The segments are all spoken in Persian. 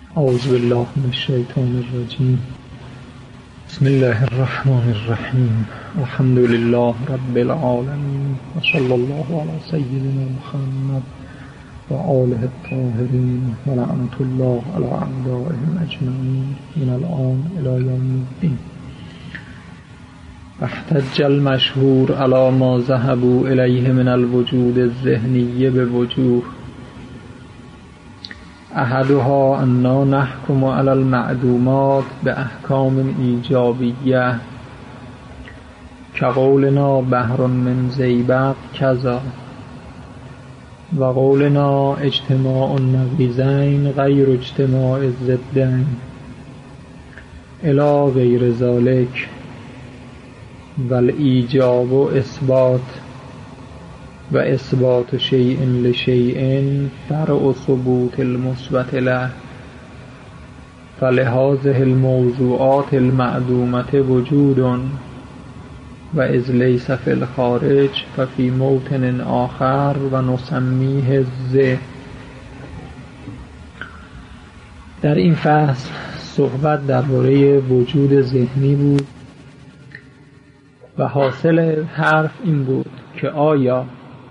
اعوذ بالله من الشیطان الرجیم. بسم الله الرحمن الرحیم. الحمد لله رب العالمین و صلی الله علی سیدنا محمد و آله الطاهرین و لعنت الله علی اعدائهم اجمعین من الآن الی یوم الدین. احتج المشهور علی ما ذهبوا الیه من الوجود الذهنی بوجوه. احدها انا نحکم علی المعدومات باحکام ایجابیه كقولنا بحر من زیبق کذا و قولنا اجتماع النقیضین غیر اجتماع الضدین الی غیر ذلک والایجاب اثبات و اثبات شیء لشیء فرع ثبوت المثبت له. فلهذه الموضوعات المعدومة وجود و اذ لیس فی الخارج ففی موطن آخر و نسمیه الذه. در این فصل صحبت درباره وجود ذهنی بود و حاصل حرف این بود که آیا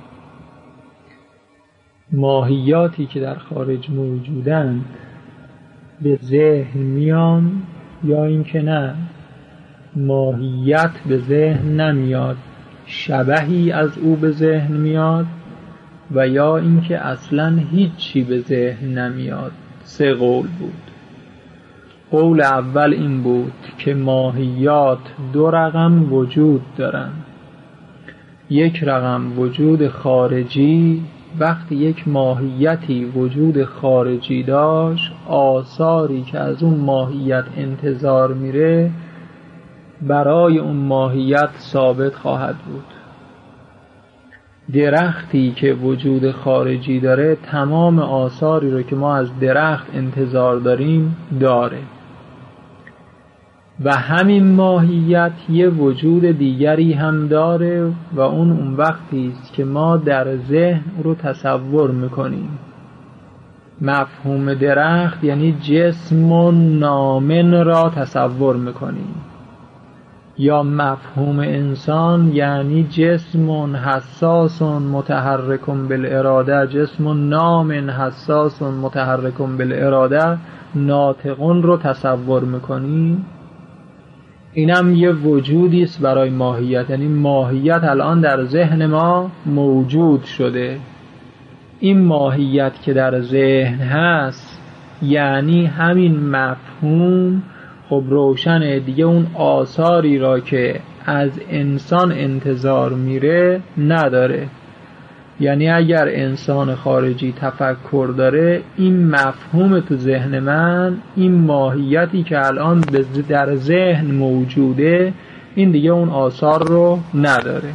ماهیاتی که در خارج موجودند به ذهن میان یا اینکه نه، ماهیت به ذهن نمیاد، شبحی از او به ذهن میاد، و یا اینکه اصلا هیچی به ذهن نمیاد. سه قول بود. قول اول این بود که ماهیات دو رقم وجود دارند. یک رقم وجود خارجی، وقتی یک ماهیتی وجود خارجی داشت، آثاری که از اون ماهیت انتظار میره برای اون ماهیت ثابت خواهد بود. درختی که وجود خارجی داره تمام آثاری رو که ما از درخت انتظار داریم داره، و همین ماهیت یه وجود دیگری هم داره و اون وقتی است که ما در ذهن رو تصور میکنیم. مفهوم درخت یعنی جسم نامن را تصور میکنیم، یا مفهوم انسان یعنی جسم حساس متحرک بالاراده، جسم نامن حساس متحرک بالاراده، ناطقون رو تصور میکنیم. اینم یه وجودی است برای ماهیت، یعنی ماهیت الان در ذهن ما موجود شده. این ماهیت که در ذهن هست یعنی همین مفهوم خب روشنه دیگه، اون آثاری را که از انسان انتظار میره نداره. یعنی اگر انسان خارجی تفکر داره، این مفهوم تو ذهن من، این ماهیتی که الان در ذهن موجوده، این دیگه اون آثار رو نداره.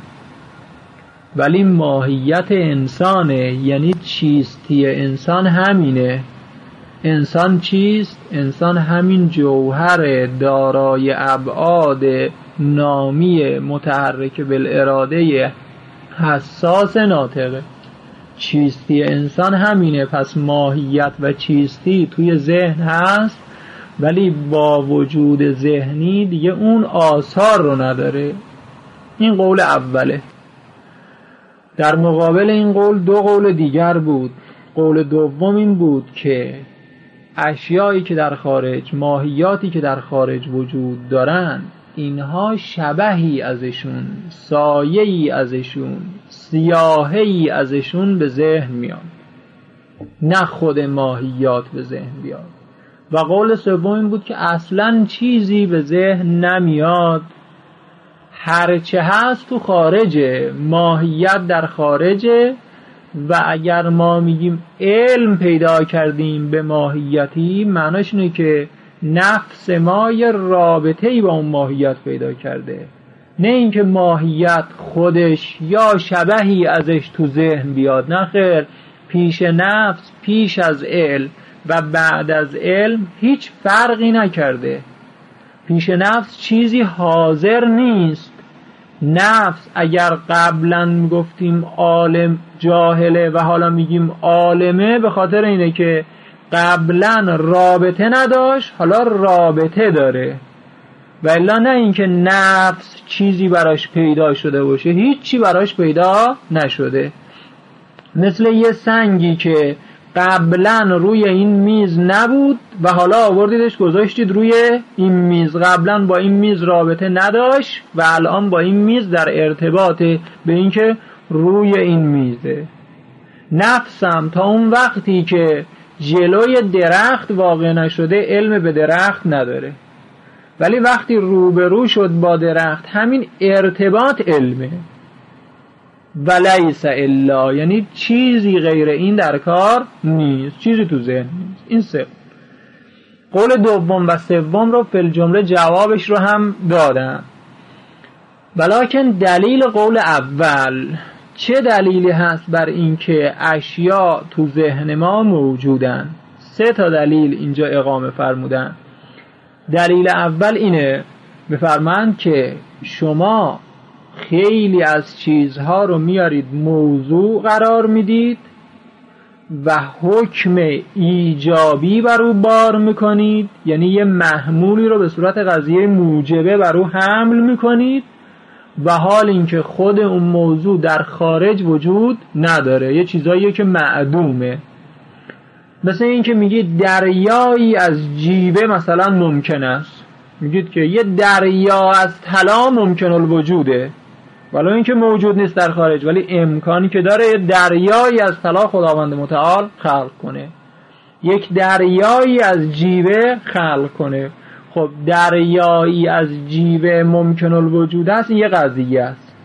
ولی ماهیت انسانه، یعنی چیستی انسان همینه. انسان چیست؟ انسان همین جوهر دارای ابعاد نامی متحرک بالاراده حساس ناطقه. چیستی انسان همینه. پس ماهیت و چیستی توی ذهن هست، ولی با وجود ذهنی دیگه اون آثار رو نداره. این قول اوله. در مقابل این قول دو قول دیگر بود. قول دوم این بود که اشیایی که در خارج، ماهیاتی که در خارج وجود دارن، اینها شبحی ازشون، سایه‌ای ازشون، سیاهی ازشون به ذهن میاد، نه خود ماهیات به ذهن بیاد. و قول سوم این بود که اصلاً چیزی به ذهن نمیاد، هرچه هست تو خارجه، ماهیت در خارجه. و اگر ما میگیم علم پیدا کردیم به ماهیتی، معناش اینه که نفس ما یه رابطه‌ای با اون ماهیت پیدا کرده، نه اینکه ماهیت خودش یا شبحی ازش تو ذهن بیاد. نه خیر، پیش نفس، پیش از علم و بعد از علم هیچ فرقی نکرده. پیش نفس چیزی حاضر نیست. نفس اگر قبلا میگفتیم عالم جاهله و حالا میگیم عالمه، به خاطر اینه که قبلا رابطه نداشت حالا رابطه داره، و الا نه اینکه نفس چیزی براش پیدا شده باشه، هیچی براش پیدا نشده. مثل یه سنگی که قبلا روی این میز نبود و حالا آوردیدش گذاشتید روی این میز، قبلا با این میز رابطه نداشت و الان با این میز در ارتباطه به اینکه روی این میزه. نفسم تا اون وقتی که جلوی درخت واقع نشده علم به درخت نداره، ولی وقتی روبرو شد با درخت همین ارتباط علمه. ولیس الا، یعنی چیزی غیر این در کار نیست، چیزی تو ذهن نیست. این سه قول دوم و سوم رو فی الجمله جوابش رو هم دادم. ولیکن دلیل قول اول، چه دلیلی هست بر این که اشیا تو ذهن ما موجودن؟ 3 تا دلیل اینجا اقامه فرمودن. دلیل اول اینه، بفرمایند که شما خیلی از چیزها رو میارید موضوع قرار میدید و حکم ایجابی بر او بار میکنید، یعنی یه محمولی رو به صورت قضیه موجبه بر او حمل میکنید، و حال اینکه خود اون موضوع در خارج وجود نداره، یه چیزاییه که معدومه. مثل این که میگید دریایی از جیوه مثلا ممکن است، میگید که یه دریا از طلا ممکن الوجوده، ولی این که موجود نیست در خارج، ولی امکانی که داره یه دریایی از طلا خداوند متعال خلق کنه، یک دریایی از جیوه خلق کنه. خب دریایی از جیوه ممکن الوجود است، این یه قضیه است.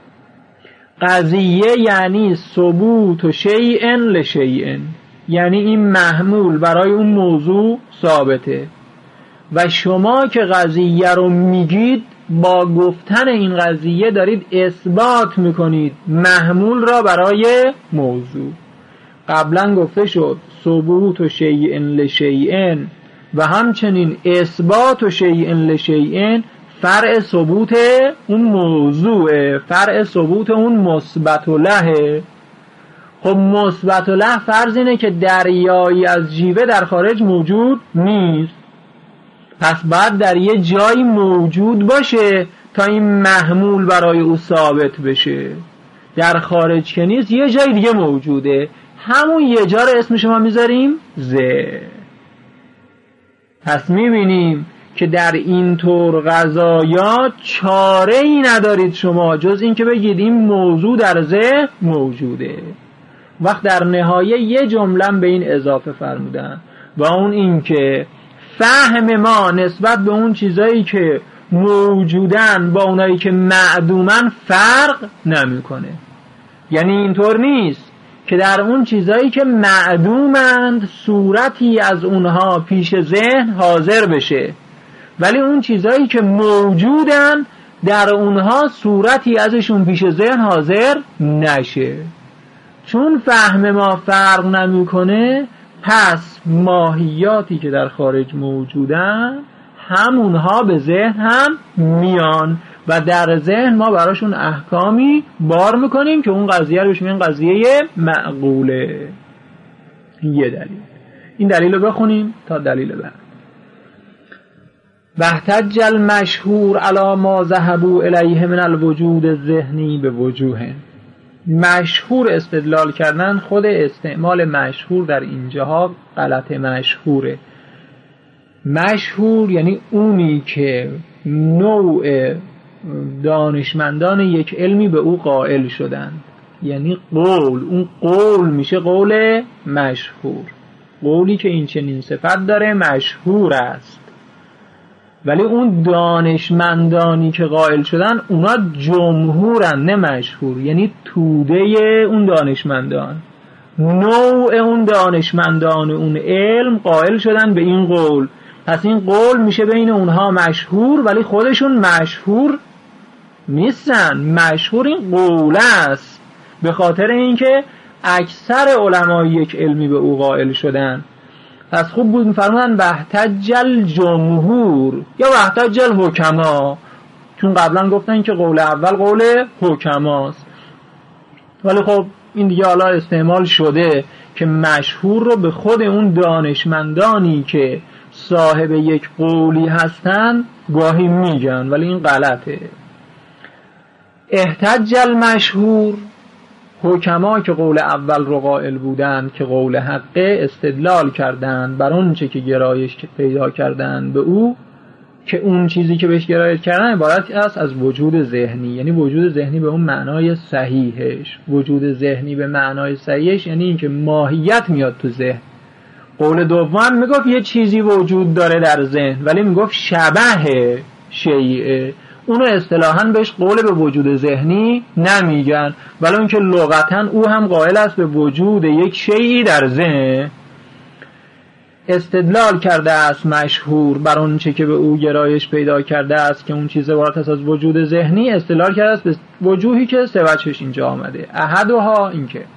قضیه یعنی ثبوت شیء لشیء، یعنی این محمول برای اون موضوع ثابته، و شما که قضیه رو میگید با گفتن این قضیه دارید اثبات میکنید محمول را برای موضوع. قبلا گفته شد ثبوت شیء لشیء و همچنین اثبات شیء لشیء فرع ثبوت اون موضوع، فرع ثبوت اون مثبت له. خب مثبت له فرض اینه که دریایی از جیوه در خارج موجود نیست، پس بعد در یه جایی موجود باشه تا این محمول برای او ثابت بشه. در خارج که نیست، یه جای دیگه موجوده، همون یه جا رو اسمش ما میذاریم ز. پس میبینیم که در این طور قضایا چاره ای ندارید شما جز این که بگید این موضوع در ذهن موجوده. وقت در نهایه یه جمله به این اضافه فرمودن، و اون این که فهم ما نسبت به اون چیزایی که موجودن با اونایی که معدومن فرق نمیکنه. یعنی اینطور نیست که در اون چیزایی که معدومند صورتی از اونها پیش ذهن حاضر بشه، ولی اون چیزایی که موجودن در اونها صورتی ازشون پیش ذهن حاضر نشه. چون فهم ما فرق نمیکنه، پس ماهیاتی که در خارج موجودن همونها به ذهن هم میان و در ذهن ما براشون احکامی بار میکنیم که اون قضیه رو بهش میگن قضیه معقوله. یه دلیل. این دلیل رو بخونیم تا دلیل بعد. واحتج المشهور علی ما ذهبوا الیه من الوجود الذهنی به وجوه. مشهور استدلال کردن، خود استعمال مشهور در اینجاها غلط مشهوره. مشهور یعنی اونی که نوع دانشمندان یک علمی به او قائل شدن، یعنی قول، اون قول میشه قول مشهور. قولی که این چنین صفت داره مشهور است، ولی اون دانشمندانی که قائل شدن اونا جمهورن، نه مشهور. یعنی توده اون دانشمندان، نوع اون دانشمندان اون علم قائل شدن به این قول، پس این قول میشه بین اونها مشهور، ولی خودشون مشهور نیستن. مشهور این قول است به خاطر اینکه اکثر علمای یک علمی به او قائل شدن. پس خوب بود می‌فرمودن واحتج الجمهور یا واحتج الحکما، چون قبلا گفتن که قول اول قول حکماست، ولی خب این دیگه حالا استعمال شده که مشهور رو به خود اون دانشمندانی که صاحب یک قولی هستن گاهی میگن، ولی این غلطه. احتج المشهور، حکما که قول اول رو قائل بودند که قول حقه، استدلال کردند بر اون چه که گرایش پیدا کردند به او، که اون چیزی که بهش گرایش کردن عبارت است از وجود ذهنی، یعنی وجود ذهنی به اون معنای صحیحش. وجود ذهنی به معنای صحیحش یعنی اینکه ماهیت میاد تو ذهن. قول دوم میگفت یه چیزی وجود داره در ذهن، ولی میگفت شبه شیئه. اونو اصطلاحاً بهش قول به وجود ذهنی نمیگن، ولی اون که لغتاً او هم قائل است به وجود یک شیئی در ذهن. استدلال کرده است مشهور بر اون چه که به او گرایش پیدا کرده است که اون چیز عبارت است از وجود ذهنی. استدلال کرده است به وجوهی که سه وجهش اینجا آمده. احدها این که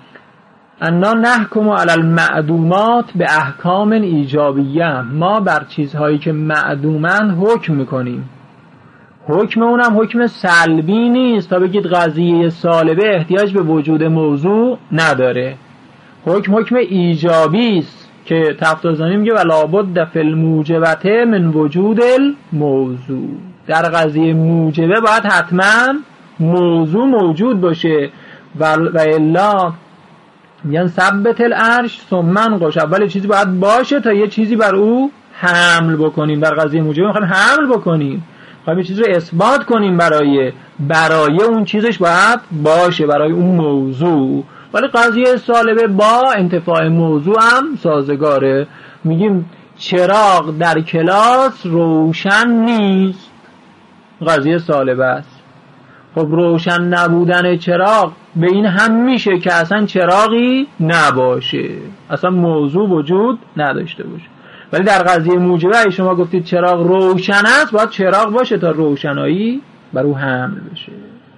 انا نحکم علی المعدومات به احکام ایجابیه، ما بر چیزهایی که معدومن حکم میکنیم. حکم اونم حکم سلبی نیست تا بگید قضیه سالبه احتیاج به وجود موضوع نداره. حکم ایجابی است که تفتازانی میگه ولا بد فی الموجبته من وجود الموضوع. در قضیه موجبه باید حتما موضوع موجود باشه و الا میگن ثبت العرش ثم انقش. اول چیزی باید باشه تا یه چیزی بر او حمل بکنیم. در قضیه موجبه میخوایم حمل بکنیم، میخوایم یه چیزی رو اثبات کنیم، برای اون چیزش باید باشه، برای اون موضوع. ولی قضیه سالبه با انتفاع موضوع هم سازگاره. میگیم چراغ در کلاس روشن نیست، قضیه سالبه است. خب روشن نبودن چراغ به این هم میشه که اصلا چراغی نباشه، اصلا موضوع وجود نداشته باشه. ولی در قضیه موجبه شما گفتید چراغ روشن است، باید چراغ باشه تا روشنایی بر او حمل بشه.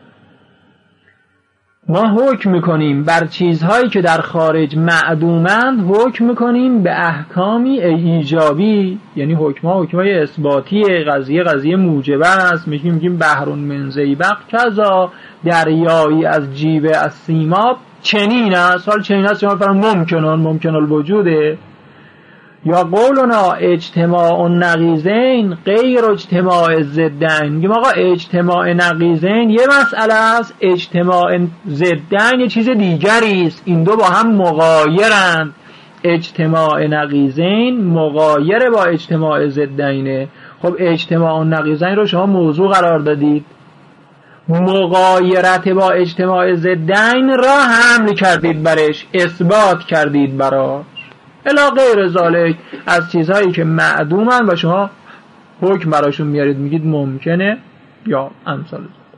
ما حکم میکنیم بر چیزهایی که در خارج معدومند، حکم میکنیم به احکامی ایجابی، یعنی حکمای اثباتیه. قضیه موجبه است. میگیم بحرون من زیبق کذا، دریایی از جیوه از سیماب چنین است. حال چنین است شما فرمون ممکن الوجوده. یا قولنا اجتماع نقیضین غیر اجتماع ضدین. میگیم آقا اجتماع نقیضین یه مسئله است، اجتماع ضدین یه چیز دیگری است، این دو با هم مغایرند. اجتماع نقیضین مغایر با اجتماع ضدینه. خب اجتماع نقیضین رو شما موضوع قرار دادید، مغایرت با اجتماع ضدین را حمل کردید برش، اثبات کردید براش. الا غیر ذالک، از چیزهایی که معدومن و شما حکم براشون میارید، میگید ممکنه یا امثال.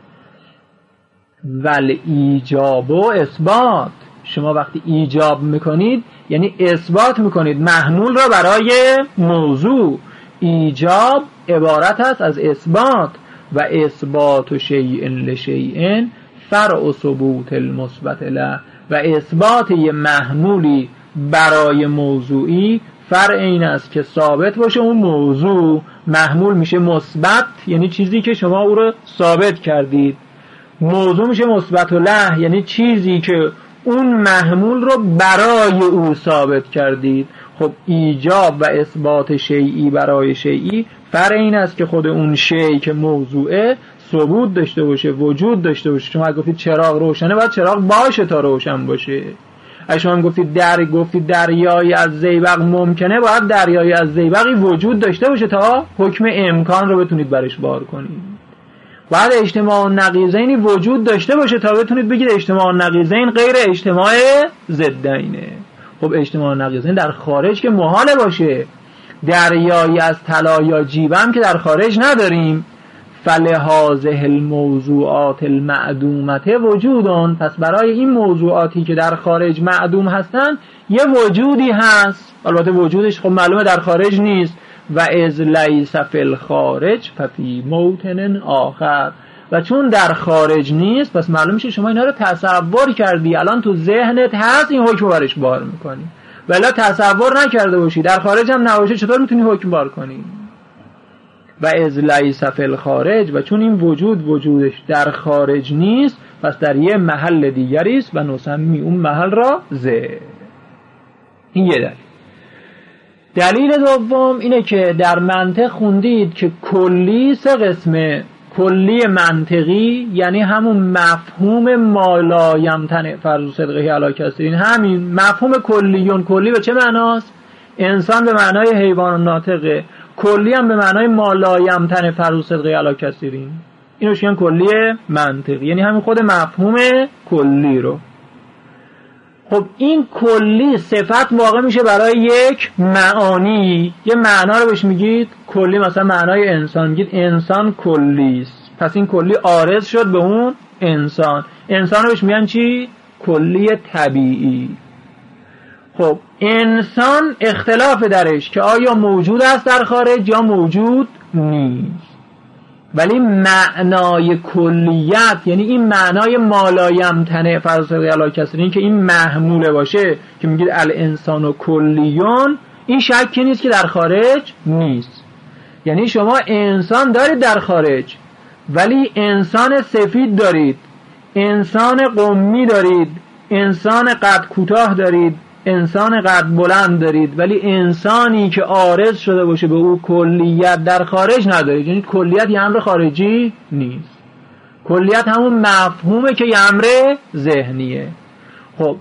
ول ایجاب و اثبات، شما وقتی ایجاب میکنید یعنی اثبات میکنید محمول را برای موضوع. ایجاب عبارت است از اثبات و اثبات شیء لشیء فرع ثبوت المثبت له. و اثبات یه محمولی برای موضوعی فرع این است که ثابت باشه اون موضوع، محمول میشه مثبت یعنی چیزی که شما او رو ثابت کردید، موضوع میشه مثبت له یعنی چیزی که اون محمول رو برای او ثابت کردید. خب ایجاب و اثبات شیئی برای شیئی فرع این است که خود اون شیء که موضوعه ثبوت داشته باشه، وجود داشته باشه. شما گفتید چراغ روشنه، باید چراغ باشه تا روشن باشه. اگه شما گفتید دریایی از زیبق ممکنه، باید دریایی از زیبقی وجود داشته باشه تا حکم امکان رو بتونید برش بار کنید. باید اجتماع نقیضینی وجود داشته باشه تا بتونید بگید اجتماع نقیضین غیر اجتماع ضدینه. خب اجتماع نقیضین در خارج که محاله باشه، دریایی از طلا یا جیبم که در خارج نداریم. فلهذه الموضوعات المعدومت وجودون، پس برای این موضوعاتی که در خارج معدوم هستن یه وجودی هست. البته وجودش خب معلومه در خارج نیست. و اذ لیس فی الخارج ففی موطن آخر، و چون در خارج نیست پس معلوم میشه شما اینا رو تصور کردی، الان تو ذهنت هست، این حکم برش بار میکنی. ولی تصور نکرده باشی، در خارج هم نباشه، چطور میتونی حکم بار کنی؟ و از لیس فی الخارج، و چون این وجودش در خارج نیست پس در یه محل دیگری است و نسمی اون محل را ذهن. این یه دلیل دوم اینه که در منطق خوندید که کلی سه قسمه. کلی منطقی یعنی همون مفهوم ما لا یمتنع فرض صدقه علی کثیر، همین مفهوم کلیون. کلی به چه معناست؟ انسان به معنای حیوان ناطقه، کلی هم به معنای ما لا یمتنع فرض صدقه علی کثیر. اینو میگن کلی منطقی، یعنی همین خود مفهوم کلی رو. خب این کلی صفت واقع میشه برای یک معانی، یه معنا رو بهش میگید کلی. مثلا معنای انسان میگید انسان کلی است، پس این کلی عارض شد به اون انسان. انسان رو بهش میگن چی؟ کلی طبیعی. خب انسان اختلاف درش که آیا موجود است در خارج یا موجود نیست، ولی معنای کلیت یعنی این معنای ما لا یمتنع فرض صدقه علی کثیر که این محموله باشه که میگید الانسان و کلیون، این شکی نیست که در خارج نیست. یعنی شما انسان دارید در خارج، ولی انسان سفید دارید، انسان قمی دارید، انسان قد کوتاه دارید، انسان قد بلند دارید، ولی انسانی که عارض شده باشه به او کلیت در خارج ندارید. یعنی کلیت یه امر خارجی نیست، کلیت همون مفهومه که یه امر ذهنیه. خب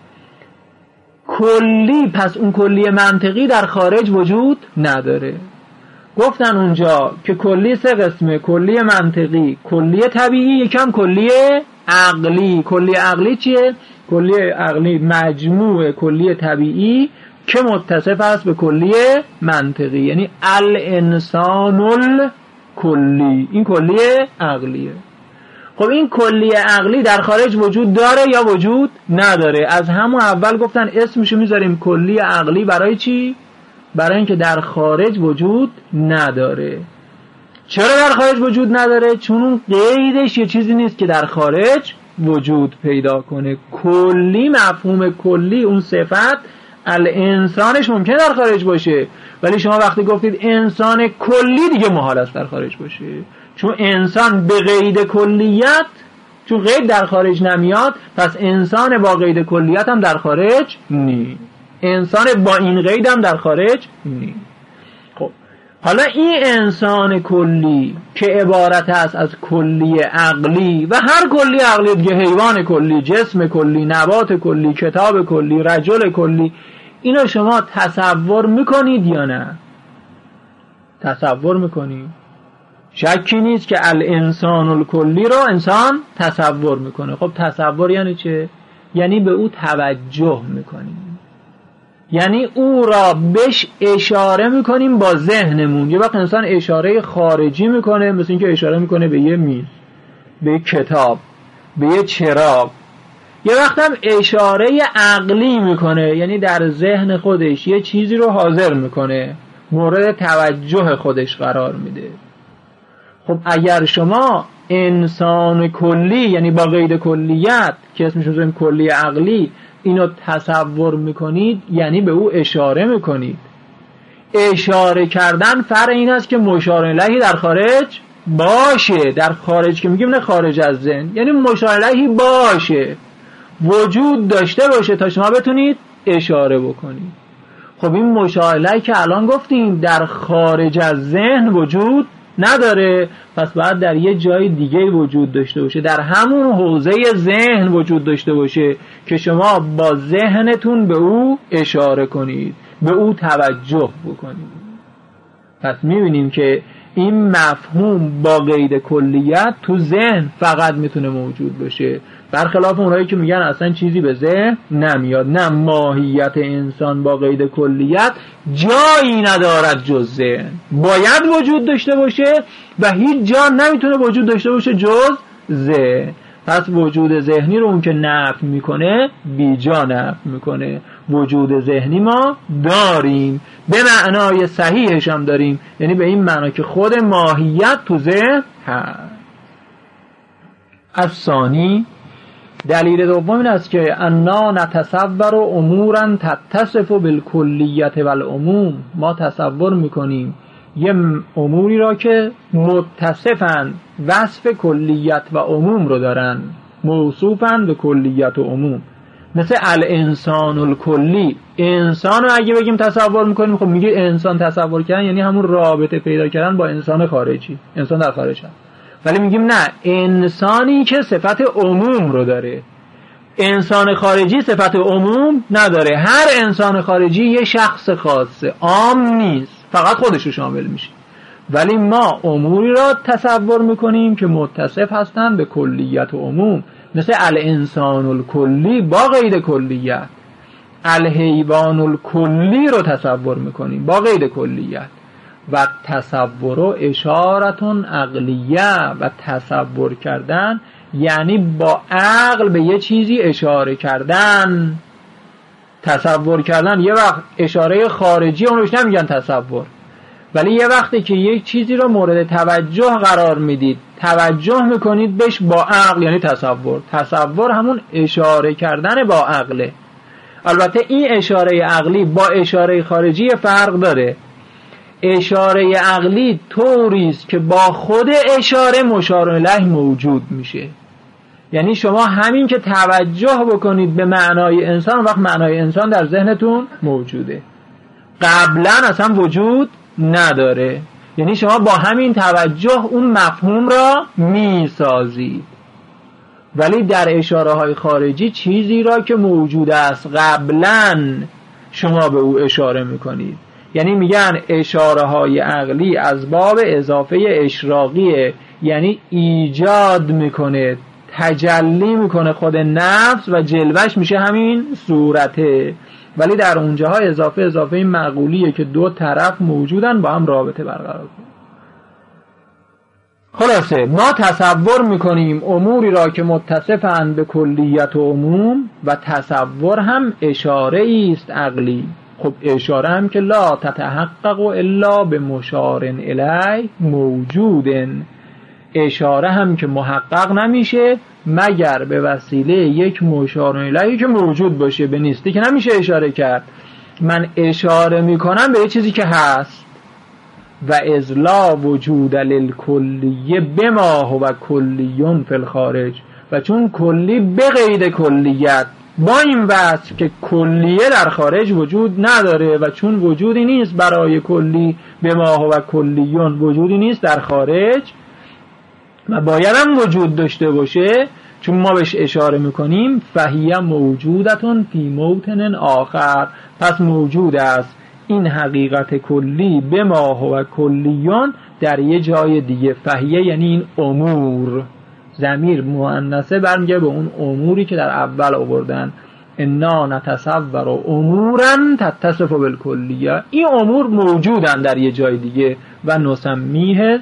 کلی، پس اون کلی منطقی در خارج وجود نداره. گفتن اونجا که کلی سه قسمه: کلی منطقی، کلی طبیعی، یکم کلی عقلی. کلی عقلی چیه؟ کلی عقلی مجموع کلی طبیعی که متصف است به کلی منطقی، یعنی الانسان الکلی. این کلی عقلیه. خب این کلی عقلی در خارج وجود داره یا وجود نداره؟ از همون اول گفتن اسمشو میذاریم کلی عقلی. برای چی؟ برای اینکه در خارج وجود نداره. چرا در خارج وجود نداره؟ چون اون قیدش یه چیزی نیست که در خارج وجود پیدا کنه. کلی، مفهوم کلی، اون صفت الانسانش ممکنه در خارج باشه، ولی شما وقتی گفتید انسان کلی دیگه محال است در خارج باشه، چون انسان به قید کلیت، چون قید در خارج نمیاد، پس انسان با قید کلیت هم در خارج نیست، انسان با این قید هم در خارج نیست. خب حالا این انسان کلی که عبارت است از کلی عقلی و هر کلی عقلی دیگه، حیوان کلی، جسم کلی، نبات کلی، کتاب کلی، رجل کلی، اینو شما تصور میکنید یا نه؟ تصور میکنید؟ شکی نیست که الانسان الکلی رو انسان تصور میکنه. خب تصور یعنی چه؟ یعنی به او توجه میکنیم، یعنی او را بهش اشاره میکنیم با ذهنمون. یه وقت انسان اشاره خارجی میکنه، مثل اینکه اشاره میکنه به یه میز، به یه کتاب، به یه چراغ. یه وقت هم اشاره عقلی میکنه، یعنی در ذهن خودش یه چیزی رو حاضر میکنه، مورد توجه خودش قرار میده. خب اگر شما انسان کلی، یعنی با قید کلیت که اسمش رو کلی عقلی، اینو تصور میکنید، یعنی به او اشاره میکنید. اشاره کردن فرق این است که مشار الیه در خارج باشه. در خارج که میگیم نه خارج از ذهن، یعنی مشار الیه باشه، وجود داشته باشه تا شما بتونید اشاره بکنید. خب این مشار الیه که الان گفتیم در خارج از ذهن وجود نداره، پس باید در یه جای دیگه وجود داشته باشه، در همون حوزه ذهن وجود داشته باشه که شما با ذهنتون به او اشاره کنید، به او توجه بکنید. پس میبینیم که این مفهوم با قید کلیت تو ذهن فقط میتونه موجود باشه، برخلاف اونهایی که میگن اصلا چیزی به ذهن نمیاد. نه، ماهیت انسان با قید کلیت جایی ندارد جز ذهن، باید وجود داشته باشه و هیچ جا نمیتونه وجود داشته باشه جز ذهن. پس وجود ذهنی رو اون که نفی میکنه بی جا نفی میکنه. وجود ذهنی ما داریم، به معنای صحیحش هم داریم، یعنی به این معنا که خود ماهیت تو ذهن هست. الثانی، دلیل دوم این است که انا نتصور امورا تتصف بالکلیت والعموم، ما تصور میکنیم یه اموری را که متصفن، وصف کلیت و عموم رو دارن. موصوفن به کلیت و عموم. مثل الانسان الکلی، انسان رو اگه بگیم تصور میکنیم، خب میگه انسان تصور کردن یعنی همون رابطه پیدا کردن با انسان خارجی، انسان در خارج هست. ولی میگیم نه، انسانی که صفت عموم رو داره. انسان خارجی صفت عموم نداره. هر انسان خارجی یه شخص خاصه، عام نیست، فقط خودش رو شامل میشه. ولی ما اموری را تصور میکنیم که متصف هستن به کلیت و عموم، مثل الانسان الکلی با قید کلیت. الحیوان الکلی رو تصور میکنیم با قید کلیت. و تصور و اشارتون عقلیه، و تصور کردن یعنی با عقل به یه چیزی اشاره کردن. تصور کردن یه وقت اشاره خارجی، اونوش نمیگن تصور، ولی یه وقتی که یک چیزی رو مورد توجه قرار میدید، توجه میکنید بهش با عقل، یعنی تصور. تصور همون اشاره کردن با عقله. البته این اشاره عقلی با اشاره خارجی فرق داره. اشاره عقلی طوری است که با خود اشاره مشار الیه موجود میشه. یعنی شما همین که توجه بکنید به معنای انسان، وقت معنای انسان در ذهنتون موجوده، قبلا اصلا وجود نداره. یعنی شما با همین توجه اون مفهوم را میسازید. ولی در اشاره های خارجی چیزی را که موجود است قبلا شما به او اشاره میکنید. یعنی میگن اشاره های عقلی از باب اضافه اشراقیه، یعنی ایجاد میکنه، تجلی میکنه خود نفس و جلوش میشه همین صورته. ولی در اونجاها اضافه این معقولیه که دو طرف موجودن با هم رابطه برقرار کنن. خلاصه ما تصور میکنیم اموری را که متصفند به کلیت و عموم، و تصور هم اشاره است عقلی. خب اشاره هم که لا تتحقق الا به مشار الیه موجود، اشاره هم که محقق نمیشه مگر به وسیله یک مشار الیهی که موجود باشه. به نیستی که نمیشه اشاره کرد. من اشاره میکنم به یه چیزی که هست. و اذ لا وجود للکلیه بما هو کلیون فی الخارج، و چون کلی به قید کلیت، با این وصف که کلیه در خارج وجود نداره، و چون وجودی نیست برای کلی بما هو کلیون، وجودی نیست در خارج و باید هم وجود داشته باشه، چون ما بهش اشاره میکنیم فهیه موجودتون فی موطن آخر، پس موجود است این حقیقت کلی به ما هو کلیون در یه جای دیگه. فهیه یعنی این امور، ضمیر مؤنثه برمیگه به اون اموری که در اول آوردن. انا نتصور امورا تتصف بالکلیه، این امور موجودن در یه جای دیگه. و نسمیه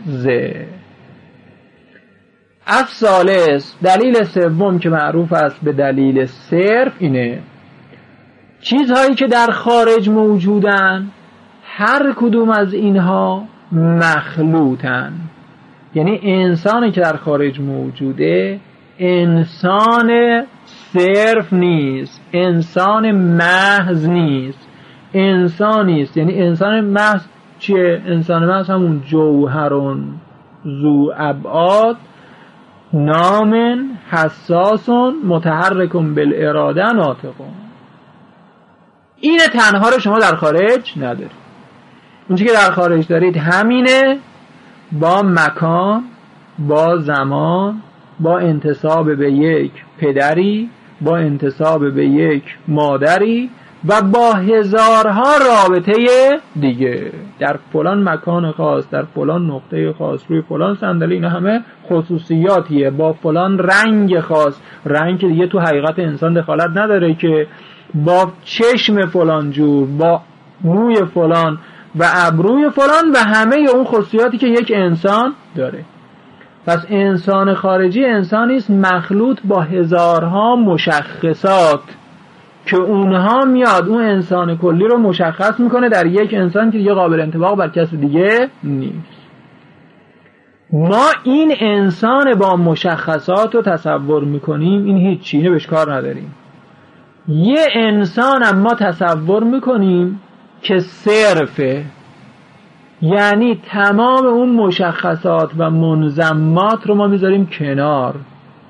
الثالث، دلیل سوم که معروف است به دلیل صرف اینه: چیزهایی که در خارج موجودن هر کدوم از اینها مخلوطن. یعنی انسانی که در خارج موجوده انسان صرف نیست، انسان محض نیست، انسانی است. یعنی انسان محض چیه؟ انسان محض همون جوهرون ذو ابعاد نامن حساسون متحرکون بالاراده ناطقون. این تنها رو شما در خارج ندارید. اون چیزی که در خارج دارید همینه، با مکان، با زمان، با انتساب به یک پدری، با انتساب به یک مادری و با هزارها رابطه دیگه. در فلان مکان خاص، در فلان نقطه خاص، روی فلان صندلی، اینا همه خصوصیاتیه. با فلان رنگ خاص، رنگ که دیگه تو حقیقت انسان دخالت نداره، که با چشم فلان جور، با موی فلان و ابروی فلان و همه اون خصوصیاتی که یک انسان داره. پس انسان خارجی انسانی است مخلوط با هزارها مشخصات که اونها میاد اون انسان کلی رو مشخص میکنه در یک انسان که دیگه قابل انطباق بر کس دیگه نیست. ما این انسان با مشخصات رو تصور میکنیم، این هیچ چیزی بهش کار نداریم. یه انسان هم ما تصور میکنیم که صرفه، یعنی تمام اون مشخصات و منضمات رو ما میذاریم کنار.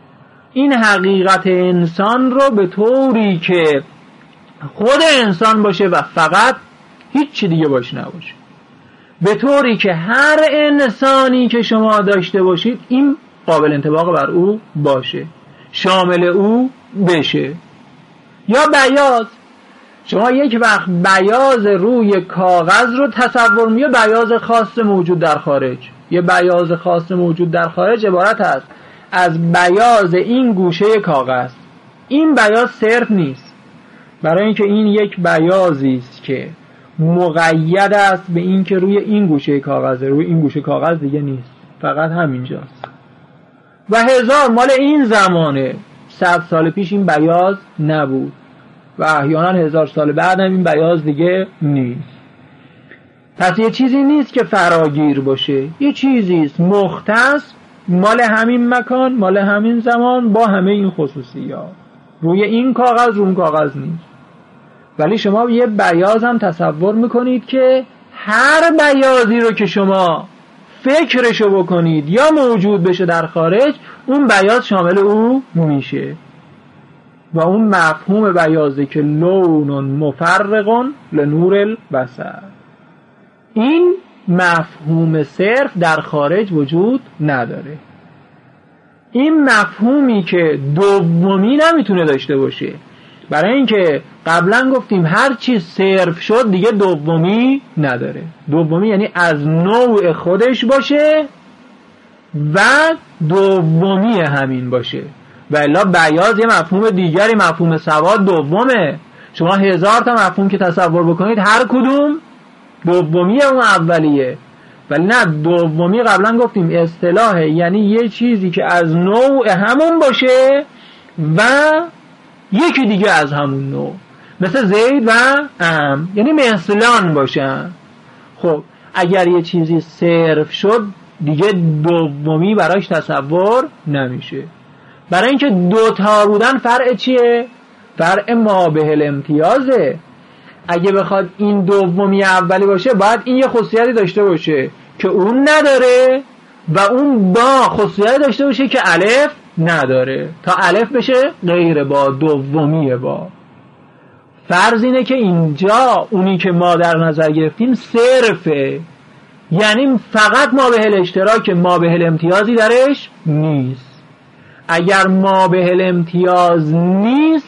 این حقیقت انسان رو به طوری که خود انسان باشه و فقط هیچ چی دیگه باش نباشه، به طوری که هر انسانی که شما داشته باشید این قابل انطباق بر او باشه، شامل او بشه. یا بیاض، شما یک وقت بیاض روی کاغذ رو تصور می‌کنید، یه بیاض خاص موجود در خارج. یه بیاض خاص موجود در خارج عبارت است از بیاض این گوشه کاغذ. این بیاض صرف نیست، برای اینکه این یک بیاضی است که مقید است به این که روی این گوشه کاغذه، روی این گوشه کاغذ دیگه نیست، فقط همینجاست. و هزار مال این زمانه، 100 سال پیش این بیاض نبود و احیانا 1000 سال بعد هم این بیاض دیگه نیست. پس یه چیزی نیست که فراگیر باشه، یه چیزی است مختص، مال همین مکان، مال همین زمان، با همه این خصوصیات. روی این کاغذ، رو اون کاغذ نیست. ولی شما یه بیاض هم تصور میکنید که هر بیاضی رو که شما فکرشو بکنید یا موجود بشه در خارج، اون بیاض شامل او میشه. و اون مفهوم بیاضه که لون مفرق لنور البصر، این مفهوم صرف در خارج وجود نداره. این مفهومی که دومی نمیتونه داشته باشه، برای اینکه قبلا گفتیم هر چیز صرف شد دیگه دومی نداره. دومی یعنی از نوع خودش باشه و دومی همین باشه. و الا بیاض یه مفهوم دیگری، مفهوم سواد دومه. شما 1000 تا مفهوم که تصور بکنید هر کدوم دومی اون اولیه. ولی نه، دومی قبلا گفتیم اصطلاحه، یعنی یه چیزی که از نوع همون باشه و یکی دیگه از همون نوع، مثل زید و عمرو، یعنی مثلان باشن. خب اگر یه چیزی صرف شد دیگه دومی براش تصور نمیشه. برای اینکه دوتا بودن فرع چیه؟ فرع مابه الامتیازه. اگه بخواد این دومی اولی باشه باید این یه خصوصیتی داشته باشه که اون نداره و اون با خصوصیتی داشته باشه که الف نداره تا الف بشه غیر با، دومی با. فرض اینه که اینجا اونی که ما در نظر گرفتیم صرفه، یعنی فقط مابه الاشتراک، مابه الامتیازی درش نیست. اگر مابه الامتیاز نیست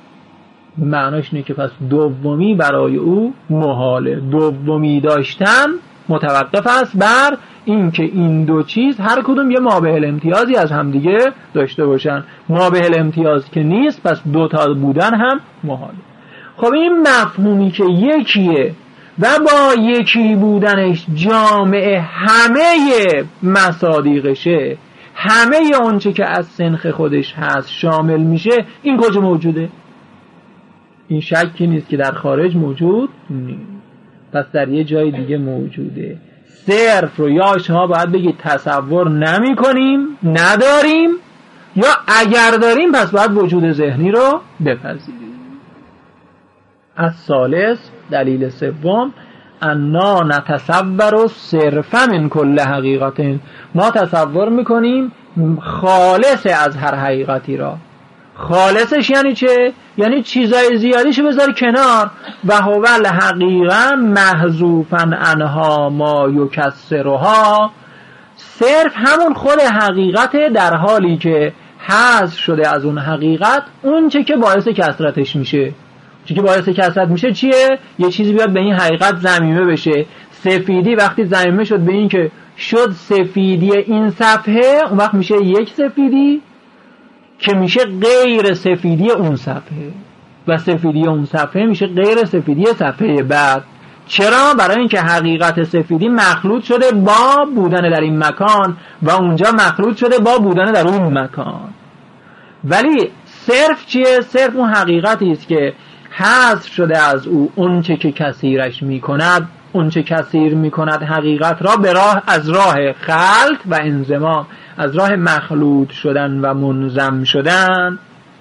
معناش اینه که پس دومی برای او محاله. دومی داشتن متوقف است بر اینکه این دو چیز هر کدوم یه مابه الامتیازی از همدیگه داشته باشن. مابه الامتیاز که نیست پس دوتا بودن هم محاله. خب این مفهومی که یکیه و با یکی بودنش جامعه همه مصادیقشه، همه اونچه که از سنخ خودش هست شامل میشه، این کجا موجوده؟ این شکی نیست که در خارج موجود نیست، پس در یه جای دیگه موجوده. صرف رو یا شما باید بگید تصور نمی کنیم، نداریم، یا اگر داریم پس باید وجود ذهنی رو بپذیریم. از ثالث، دلیل سوم، انا نتصور صرفا من کل حقیقت، ما تصور میکنیم خالص از هر حقیقتی را. خالصش یعنی چه؟ یعنی چیزای زیادیشو بذار کنار. و هو الحقیقه محذوفا عنها ما یکسرها، صرف همون خود حقیقت در حالی که حذف شده از اون حقیقت اون چه که باعث کثرتش میشه. چه که باعث کثرت میشه چیه؟ یه چیزی بیاد به این حقیقت ضمیمه بشه. سفیدی وقتی ضمیمه شد به این که شد سفیدی این صفحه، اون وقت میشه یک سفیدی که میشه غیر سفیدی اون صفحه، و سفیدی اون صفحه میشه غیر سفیدی صفحه بعد. چرا؟ برای اینکه حقیقت سفیدی مخلوط شده با بودن در این مکان و اونجا مخلوط شده با بودن در اون مکان. ولی صرف چیه؟ صرف اون حقیقتی است که حذف شده از او اون چه که کثیرش میکند. اون چه کثیر میکند حقیقت را به راه، از راه خلط و انضمام، از راه مخلوط شدن و منظم شدن،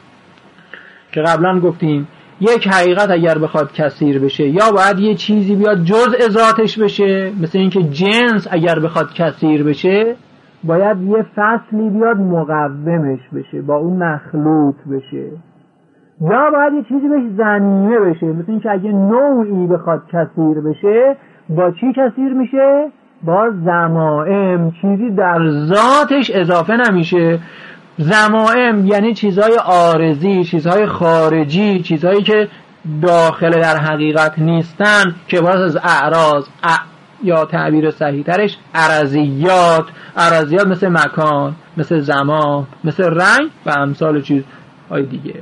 که قبلا گفتیم یک حقیقت اگر بخواد کثیر بشه یا باید یه چیزی بیاد جزء ذاتش بشه، مثل اینکه جنس اگر بخواد کثیر بشه باید یه فصلی بیاد مقومش بشه، با اون مخلوط بشه، یا باید یه چیزی بهش ضمیمه بشه. مثل این که اگه نوعی بخواد کثیر بشه، با چی کثیر میشه؟ با ضمائم. چیزی در ذاتش اضافه نمیشه. ضمائم یعنی چیزهای عارضی، چیزهای خارجی، چیزهایی که داخل در حقیقت نیستن، که باید از اعراض یا تعبیر صحیح ترش عرضیات. عرضیات مثل مکان، مثل زمان، مثل رنگ و امثال چیزهای دیگه.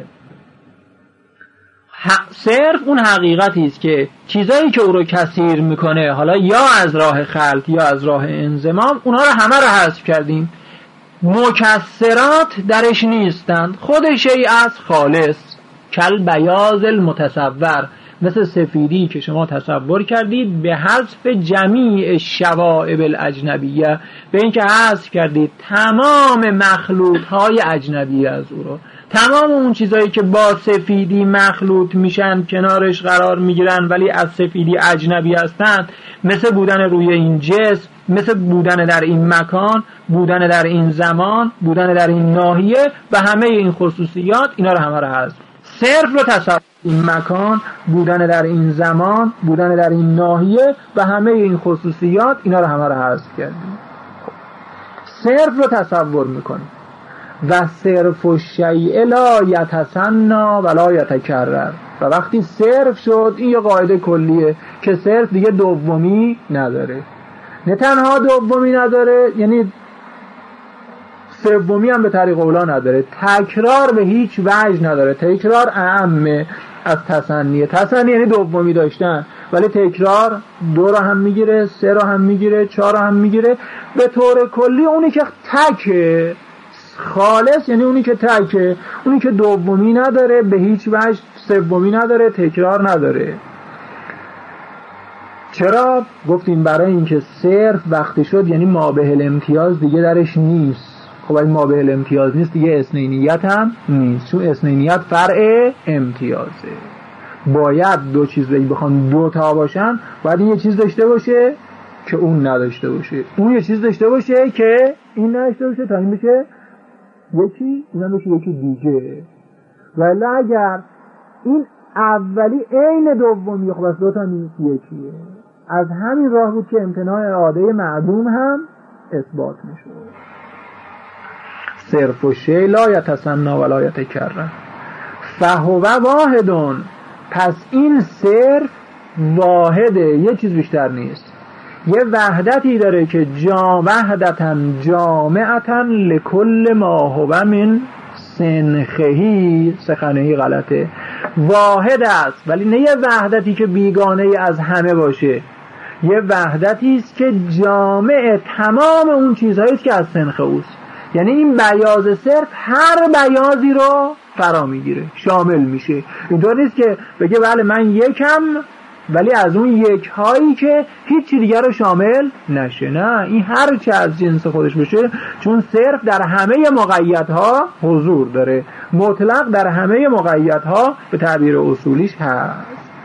صرف اون حقیقتی است که چیزایی که او رو کثیر میکنه، حالا یا از راه خلق یا از راه انضمام، اونها رو همه رو حذف کردیم. مکثرات درش نیستند، خود شیء از خالص، کل بیاض المتصور، مثل سفیدی که شما تصور کردید، به حذف جمیع شوائب الاجنبیه، به اینکه حذف کردید تمام مخلوط های اجنبی از او رو. تمام اون چیزایی که با سفیدی مخلوط میشن کنارش قرار میگیرن ولی از سفیدی اجنبی هستند، مثل بودن روی این جسم، مثل بودن در این مکان، بودن در این زمان، بودن در این ناحیه و همه این خصوصیات، اینا رو همه رو حذف. صرف رو تصور، این مکان، بودن در این زمان، بودن در این ناحیه و همه این خصوصیات، اینا رو همه رو حذف کردیم. صرف رو تصور میکنیم. و صرف الشیء لا یتثنی ولا یتکرر. و وقتی صرف شد، این یه قاعده کلیه که صرف دیگه دومی نداره. نه تنها دومی نداره، یعنی سومی هم به طریق اولا نداره. تکرار به هیچ وجه نداره. تکرار اعم از ثنیه. ثنیه یعنی دومی داشتن، ولی تکرار 2 رو هم میگیره، 3 رو هم میگیره، 4 رو هم میگیره. به طور کلی اونی که تکه خالص، یعنی اونی که تکه، اونی که دومی نداره، به هیچ وجه سومی نداره، تکرار نداره. چرا؟ گفتیم برای اینکه صرف وقتی شد یعنی مابه الامتیاز دیگه درش نیست. خب اگه مابه الامتیاز نیست دیگه اثنینیت هم نیست، چون اثنینیت فرع امتیازه. باید دو چیز بخوان 2 تا باشن، باید این یه چیز داشته باشه که اون نداشته باشه، اون یه چیز داشته باشه که این نداشته باشه، تا این بشه یکی، این بشه یکی دیگه. ولی اگر این اولی عین دومی، خب از 2 تا نیست، یکیه. از همین راه بود که امتناع اعاده معدوم هم اثبات میشه. صرف الشیء لا یتثنی ولا یتکرر فهو واحدون. پس این صرف واحده، یه چیز بیشتر نیست. یه وحدتی داره که وحدتاً جامعتاً لکل ما هو من سنخهی، سخنهی غلطه، واحد است ولی نه یه وحدتی که بیگانه از همه باشه. یه وحدتی است که جامع تمام اون چیزهایی است که از سنخه اوست. یعنی این بیاض صرف هر بیاضی رو فرا میگیره، شامل میشه. اینطور نیست که بگه بله من یکم ولی از اون یک هایی که هیچ دیگر رو شامل نشه. نه، این هر چه از جنس خودش بشه، چون صرف در همه مقیدها حضور داره، مطلق در همه مقیدها به تعبیر اصولیش هست.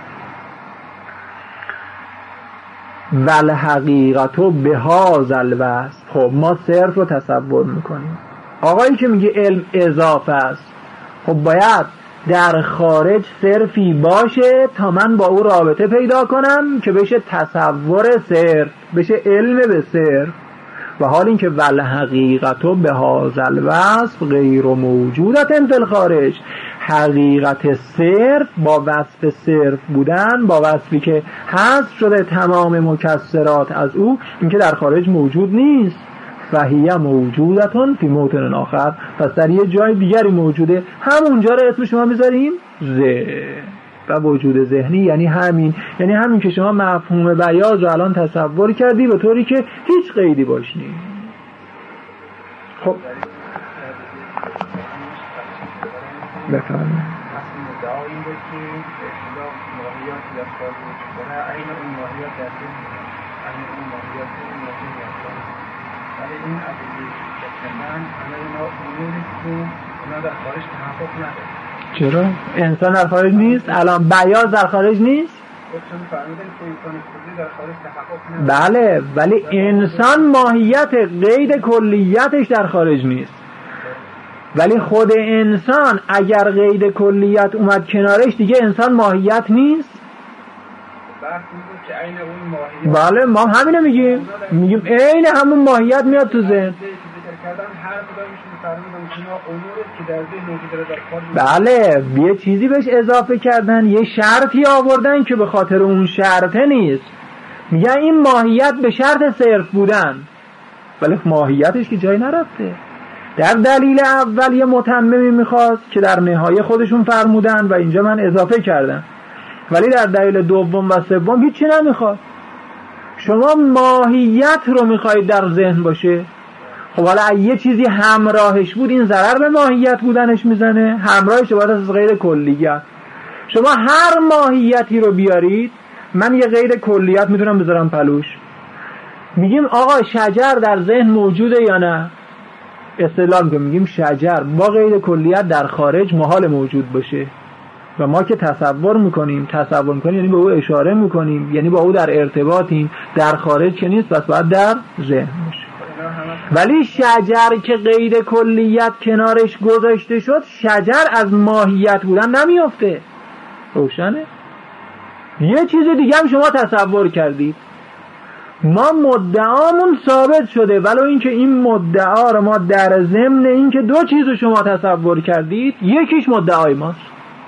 ول حقیقتو به هذا الوصف. خب ما صرف رو تصور میکنیم. آقایی که میگه علم اضافه است، خب باید در خارج صرفی باشه تا من با او رابطه پیدا کنم که بشه تصور صرف، بشه علم به صرف. و حال این که ول حقیقتو به هذا الوصف غیر موجودت فی الخارج. حقیقت صرف با وصف صرف بودن، با وصفی که حذف شده تمام مکسرات از او، این که در خارج موجود نیست. فهیه موجودتون فی موطن آخر. پس در یه جای دیگری موجوده، همونجا رو اسم شما میذاریم ذهن. و وجود ذهنی یعنی همین که شما مفهوم بیاض رو الان تصور کردی به طوری که هیچ قیدی باش نیست. خب بفرمایید. این عددی کردن اونا در خارج تحقق نداره. چرا؟ انسان در خارج نیست؟ الان بیاض در خارج نیست؟ خودشون فرمودن که انسان کلی در خارج تحقق بله، نداره. ولی انسان ماهیت قید کلیتش در خارج نیست. ولی خود انسان اگر قید کلیت اومد کنارش دیگه انسان ماهیت نیست. بحث این بود که عین اون ماهیت، بله ما همینو میگیم عین همون ماهیت میاد تو ذهن. ذکر کردن هر کدامشون فرمودن که اینا اموری که در ذهن موجود داره در خارج. بله یه چیزی بهش اضافه کردن، یه شرطی آوردن که به خاطر اون شرطه نیست. میگن این ماهیت به شرط صرف بودن، ولی ماهیتش که جایی نرفته. در دلیل اول یه متممی میخواست که در نهایه خودشون فرمودن و اینجا من اضافه کردم، ولی در دلیل دوم و سوم هیچی نمیخواد. شما ماهیت رو میخواید در ذهن باشه، خب حالا یه چیزی همراهش بود این ضرر به ماهیت بودنش میزنه، همراهش باید از غیر کلیت. شما هر ماهیتی رو بیارید، من یه غیر کلیت میتونم بذارم پلوش، میگیم آقا شجر در ذهن موجوده یا نه؟ استدلال که میگیم شجر با غیر کلیت در خارج محال موجود باشه و ما که تصور میکنیم یعنی به او اشاره میکنیم، یعنی با او در ارتباطیم، در خارج که نیست، پس باید در ذهن باشه. ولی شجر که غیر کلیت کنارش گذاشته شد، شجر از ماهیت بودن نمیافته. روشنه؟ یه چیز دیگه هم شما تصور کردید، ما مدعامون ثابت شده، ولو اینکه این مدعا رو ما در ضمن اینکه دو چیز رو شما تصور کردید، یکیش مدعای ماست.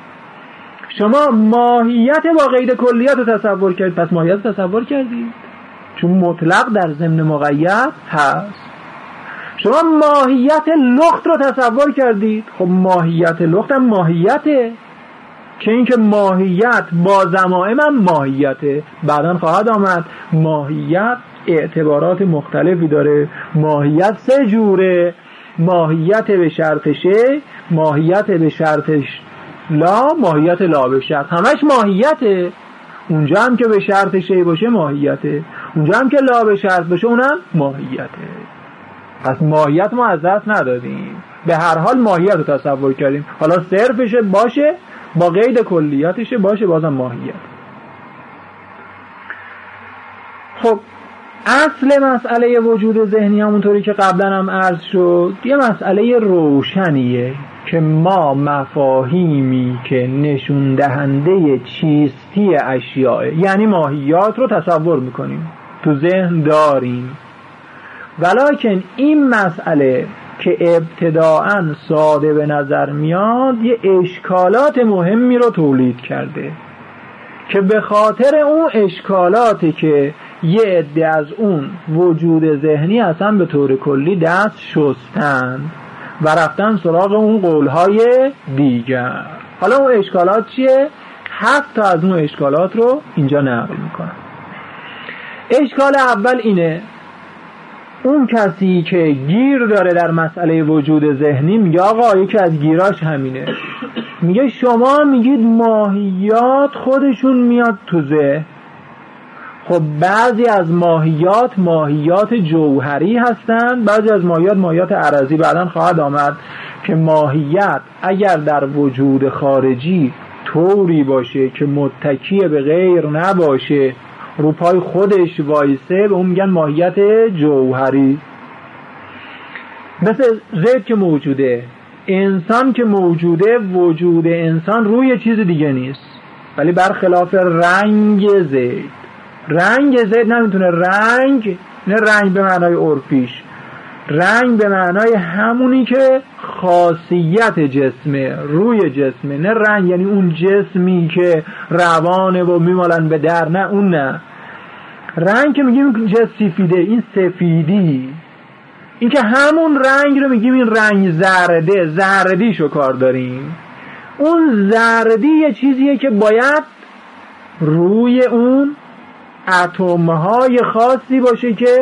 شما ماهیت با قید کلیت رو تصور کردید، پس ماهیت رو تصور کردید، چون مطلق در ضمن مقید هست. شما ماهیت لخت رو تصور کردید، خب ماهیت لخت هم ماهیته، که اینکه ماهیت با ضمائم هم ماهیته. بعداً خواهد آمد ماهیت اعتبارات مختلفی داره. ماهیت سه جوره: ماهیت به شرط شی، ماهیت به شرطش لا، ماهیت لا به شرط. همش ماهیته. اونجا هم که به شرط شی باشه ماهیته، اونجا هم که لا به شرط باشه اونم ماهیته. پس ماهیت ما از دست ندادیم، به هر حال ماهیت رو تصور کردیم. حالا صرفشه باشه، با قید کلیاتشه باشه، بازم ماهیت. خب اصل مسئله وجود ذهنی همونطوری که قبلا هم عرض شد یه مسئله روشنیه که ما مفاهیمی که نشون دهنده چیستی اشیاء، یعنی ماهیات رو تصور میکنیم، تو ذهن داریم، ولکن این مسئله که ابتداعاً ساده به نظر میاد یه اشکالات مهمی رو تولید کرده که به خاطر اون اشکالاتی که یه عده از اون وجود ذهنی اصلا به طور کلی دست شستن و رفتن سراغ اون قولهای دیگر. حالا اون اشکالات چیه؟ 7 تا از اون اشکالات رو اینجا نقل میکنم. اشکال اول اینه: اون کسی که گیر داره در مسئله وجود ذهنی میگه آقا یکی از گیراش همینه، میگه شما میگید ماهیات خودشون میاد تو ذهن. خب بعضی از ماهیات جوهری هستن، بعضی از ماهیات عرضی. بعداً خواهد آمد که ماهیت اگر در وجود خارجی طوری باشه که متکی به غیر نباشه، رو پای خودش وایسه، به اون میگن ماهیت جوهری. مثل زید که موجوده، انسان که موجوده، وجود انسان روی چیز دیگه نیست، ولی برخلاف رنگ زید نمیتونه نه رنگ به معنای عرفیش، رنگ به معنای همونی که خاصیت جسمه، روی جسمه، نه رنگ یعنی اون جسمی که روانه و میمالن به در، نه اون، نه رنگ که میگیم سفیده، این سفیدی، این که همون رنگ رو میگیم این رنگ زردیشو کار داریم. اون زردی یه چیزیه که باید روی اون اتم‌های خاصی باشه که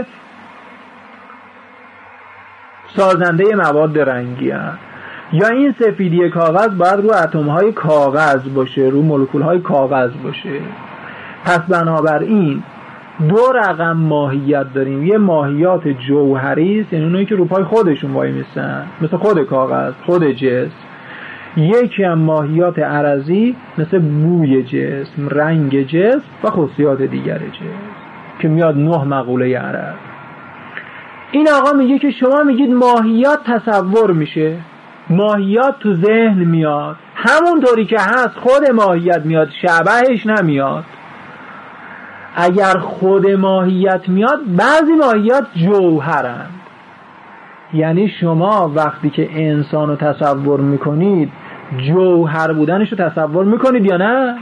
سازنده مواد رنگی هست، یا این سفیدی کاغذ باید رو اتم‌های کاغذ باشه، رو مولکول‌های کاغذ باشه. پس بنابراین 2 رقم ماهیت داریم. یه ماهیات جوهری است، یعنی اونایی که رو پای خودشون وای میسن، مثل خود کاغذ، خود جسم. یکی از ماهیات عرضی مثل بوی جسم، رنگ جسم و خصوصیات دیگر جسم که میاد 9 مقوله عرض. این آقا میگه که شما میگید ماهیات تصور میشه، ماهیات تو ذهن میاد، همونطوری که هست خود ماهیت میاد، شبهش نمیاد. اگر خود ماهیت میاد، بعضی ماهیات جوهرند. یعنی شما وقتی که انسان رو تصور میکنید جوهر بودنش رو تصور میکنید یا نه؟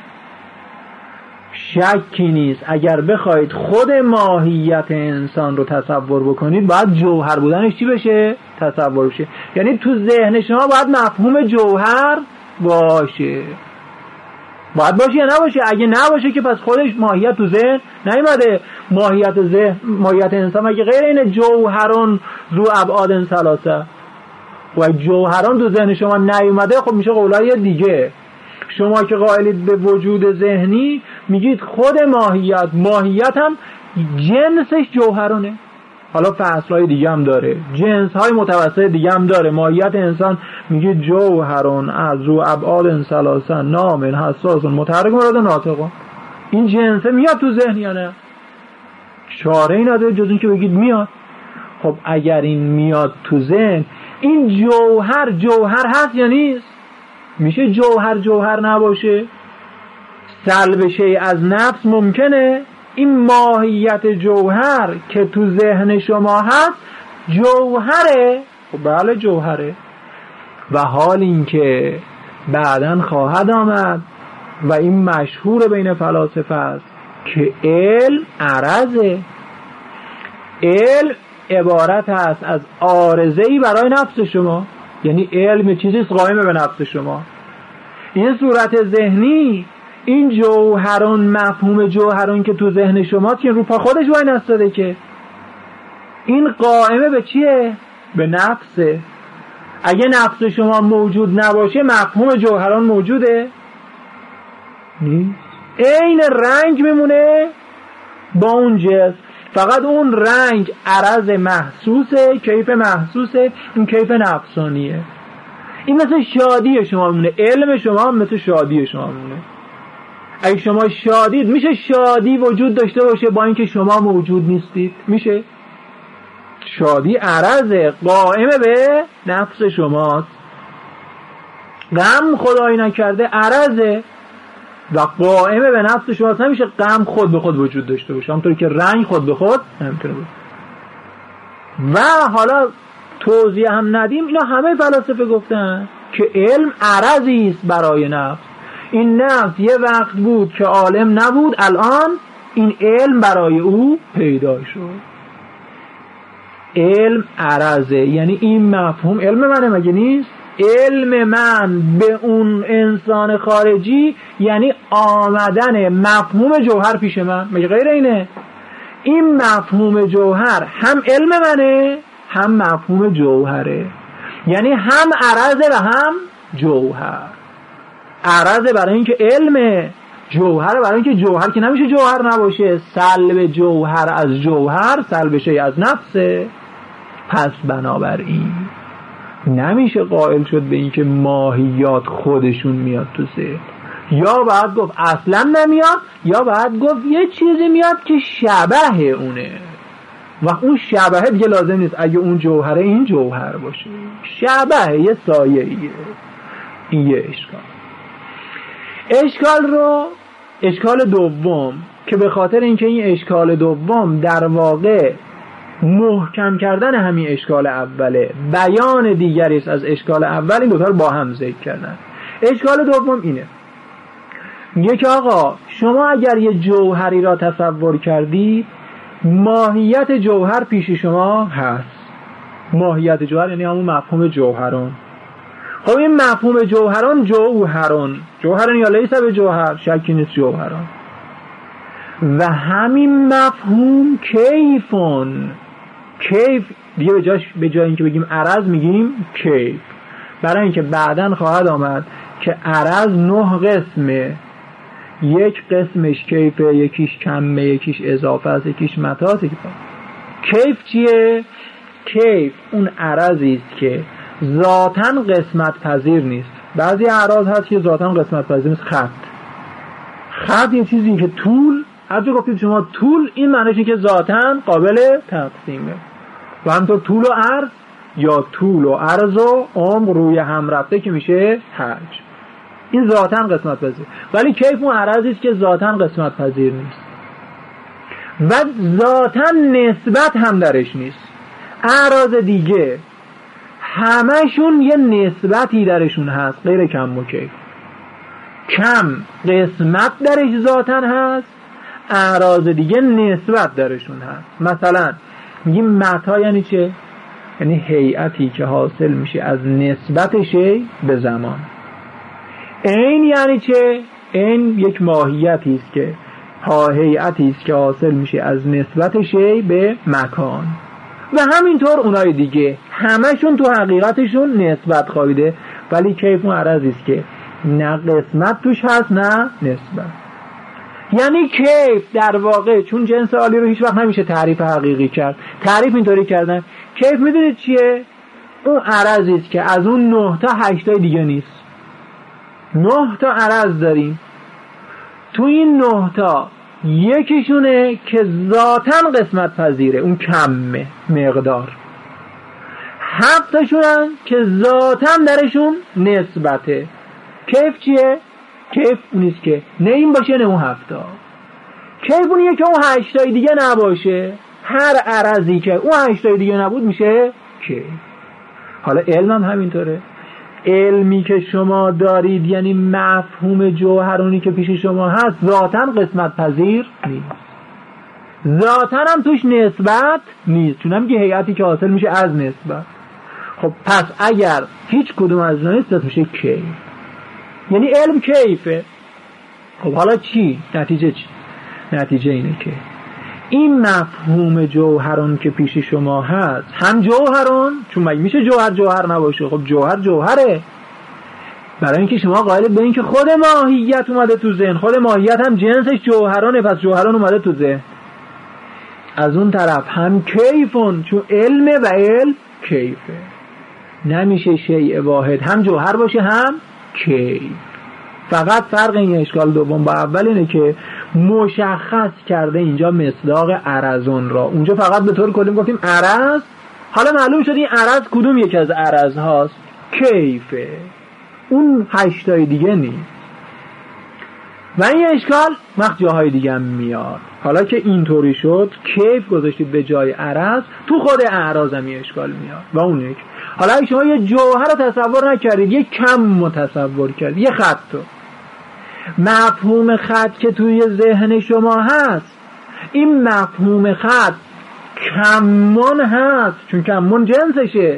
شکی نیست اگر بخواید خود ماهیت انسان رو تصور بکنید باید جوهر بودنش چی بشه؟ تصور بشه. یعنی تو ذهن شما باید مفهوم جوهر باشه. باید باشه یا نباشه؟ اگه نباشه که پس خودش ماهیت تو ذهن نیومده. ماهیت انسان مگه غیر اینه جوهران ذو ابعاد ثلاثه و جوهران تو ذهن شما نیومده، خب میشه قولای دیگه. شما که قائلید به وجود ذهنی میگید خود ماهیت هم جنسش جوهرانه. حالا فصلهای دیگه هم داره، جنسهای متوسط دیگه هم داره. ماهیت انسان میگه جوهران از ذو ابعاد ثلاثه نام حساس متحرک مراد ناطقون. این جنسه میاد تو ذهن یا نه؟ چاره ای نداره جز این که بگید میاد. خب اگر این میاد تو ذهن، این جوهر هست یا نیست؟ میشه جوهر نباشه؟ سلب شیء از نفس ممکنه؟ این ماهیت جوهر که تو ذهن شما هست جوهره؟ خب بله جوهره. و حال این که بعداً خواهد آمد و این مشهور بین فلاسفه است که علم عرضه. علم عبارت است از عارضه‌ای برای نفس شما، یعنی علم چیزیست قائم به نفس شما. این صورت ذهنی، این جوهران، مفهوم جوهران که تو ذهن شما که رو پا خودش وای نستاده، که این قائمه به چیه؟ به نفسه. اگه نفس شما موجود نباشه مفهوم جوهران موجوده؟ نیست. این رنگ میمونه با اون جسم، فقط اون رنگ عرض محسوسه، کیف محسوسه، این کیف نفسانیه. این مثل شادی شما میمونه، علم شما مثل شادی شما میمونه. اگه شما شادید، میشه شادی وجود داشته باشه با اینکه شما موجود نیستید؟ میشه؟ شادی عرضه، قائمه به نفس شماست. غم خدایی نکرده عرضه و قائمه به نفس شماست. نمیشه غم خود به خود وجود داشته باشه، همونطوری که رنگ خود به خود نمیتونه باشه. و حالا توضیح هم ندیم، اینا همه فلاسفه گفتن که علم عرضی است برای نفس. این نفس یه وقت بود که عالم نبود، الان این علم برای او پیدا شد. علم عرضه، یعنی این مفهوم علم منه مگه نیست؟ علم من به اون انسان خارجی یعنی آمدن مفهوم جوهر پیش من، مگه غیر اینه؟ این مفهوم جوهر هم علم منه هم مفهوم جوهره، یعنی هم عرضه و هم جوهر. عرضه برای اینکه علمه، جوهر برای اینکه جوهر که نمیشه جوهر نباشه. سلب جوهر از جوهر سلب شیء از نفسه. پس بنابراین نمیشه قائل شد به اینکه ماهیات خودشون میاد تو ذهن. یا باید گفت اصلا نمیاد، یا باید گفت یه چیزی میاد که شبه اونه و اون شبهه دیگه لازم نیست اگه اون جوهره این جوهر باشه، شبهه، یه سایه ایه. این یه اشکال دوم که به خاطر اینکه این اشکال دوم در واقع محکم کردن همین اشکال اوله، بیان دیگری است از اشکال اول، این دوتا رو با هم ذکر کردن. اشکال دوم اینه، میگه که آقا شما اگر یه جوهری را تصور کردید، ماهیت جوهر پیش شما هست. ماهیت جوهر یعنی همون مفهوم جوهران. خب این مفهوم جوهران یا لیس به جوهر، شکی نیست جوهران. و همین مفهوم کیف دیگه به جای اینکه بگیم عرض میگیم کیف، برای اینکه بعداً خواهد آمد که عرض 9 قسمه. یک قسمش کیفه، یکیش کمه، یکیش اضافه است، یکیش متاست. کیف چیه؟ کیف اون عرضی است که ذاتاً قسمت پذیر نیست. بعضی اعراض هست که ذاتاً قسمت پذیر نیست. خط یه چیزی که طول، هر جا گفتید شما طول، این معنیش اینه که ذاتاً قابل تقسیمه. و همینطور طول و عرض یا طول و عرض و عمق روی هم رفته که میشه حجم، این ذاتاً قسمت پذیر. ولی کیف اون عرضی است که ذاتاً قسمت پذیر نیست و ذاتاً نسبت هم درش نیست. اعراض دیگه همشون یه نسبتی درشون هست غیر کم و کیف. کم قسمت درش ذاتاً هست، اعراض دیگه نسبت درشون هست. مثلا میگیم متا یعنی چه؟ یعنی هیئتی که حاصل میشه از نسبت شی به زمان. عین یعنی چه؟ عین یک ماهیتی است که هیئتی است که حاصل میشه از نسبت شی به مکان. و همینطور اونای دیگه همشون تو حقیقتشون نسبت خوابیده، ولی کیف اون عرضی است که نه قسمت توش هست نه نسبت. یعنی کیف در واقع چون جنس عالی رو هیچ وقت نمیشه تعریف حقیقی کرد، تعریف اینطوری کردن کیف میدونید چیه؟ اون عرضی است که از اون 9 تا 8 تا دیگه نیست. 9 تا عرض داریم، تو این 9 تا یکیشونه که ذاتاً قسمت پذیره، اون کمه مقدار. 7 تاشونن که ذاتاً درشون نسبته. کیف چیه؟ کیف اونیست که نه این باشه نه اون 7 تا. کیف اونیه که اون 8 تای دیگه نباشه. هر عرضی که اون 8 تای دیگه نبود میشه کیف. حالا علم هم همینطوره. علمی که شما دارید یعنی مفهوم جوهرونی که پیش شما هست ذاتاً قسمت پذیر نیست، ذاتاً هم توش نسبت نیست، چون هم که هیئتی که حاصل میشه از نسبت. خب پس اگر هیچ کدوم از اینا نیست پس میشه کیف، یعنی علم کیفه. خب حالا چی؟ نتیجه چی؟ نتیجه اینه که این مفهوم جوهرون که پیش شما هست هم جوهرون، چون مگه میشه جوهر نباشه؟ خب جوهره. برای اینکه شما قائل به این که خود ماهیت اومده تو ذهن، خود ماهیت هم جنسش جوهرانه، پس جوهران اومده تو ذهن. از اون طرف هم کیفون، چون علمه و علم کیفه. نمیشه شیء واحد هم جوهر باشه هم کیف. فقط فرق این اشکال دوم با اول اینه که مشخص کرده اینجا مصداق عرضون را، اونجا فقط به طور کلی گفتیم عرض. حالا معلوم شد این عرض کدوم یکی از عرض هاست؟ کیفه، اون 8 تای دیگه نیست. و این اشکال وقت جاهای دیگه هم میاد. حالا که اینطوری شد کیف گذاشتید به جای عرض، تو خود اعراض هم اشکال میاد. و اون یک، حالا شما یه جوهر رو تصور نکردید، یه کم رو تصور کردید، یه خط رو. مفهوم خط که توی ذهن شما هست، این مفهوم خط کمون هست، چون کمون جنسشه.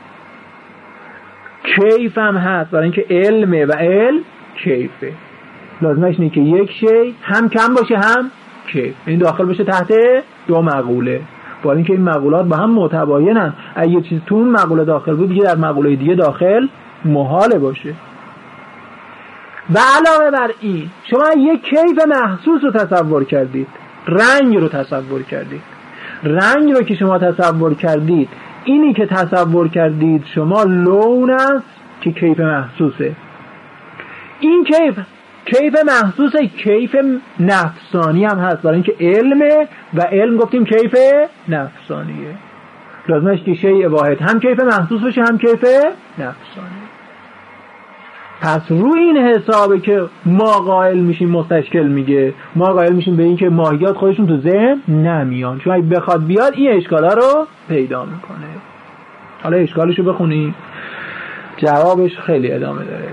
کیف هم هست برای اینکه علمه و علم کیفه. لازمش اینه که یک شی هم کم باشه هم کیف، این داخل بشه تحت دو مقوله، با اینکه این مقولات با هم متباینن. اگه یه چیز تو اون مقوله داخل بود دیگه در مقوله دیگه داخل محاله باشه. و علاوه بر این شما یک کیف محسوس رو تصور کردید، رنگ رو تصور کردید. رنگ رو که شما تصور کردید، اینی که تصور کردید شما لون است که کیف محسوسه. این کیف محسوسه، کیف نفسانی هم هست برای اینکه علمه و علم گفتیم کیف نفسانیه. لازمش که شیء واحد هم کیف محسوس بشه هم کیف نفسانی. پس روی این حسابه که ما قائل میشیم، مستشکل میگه ما قائل میشیم به این که ماهیات خودشون تو ذهن نمیان، چون اگه بخواد بیاد این اشکالا رو پیدا میکنه. حالا اشکالشو بخونیم، جوابش خیلی ادامه داره،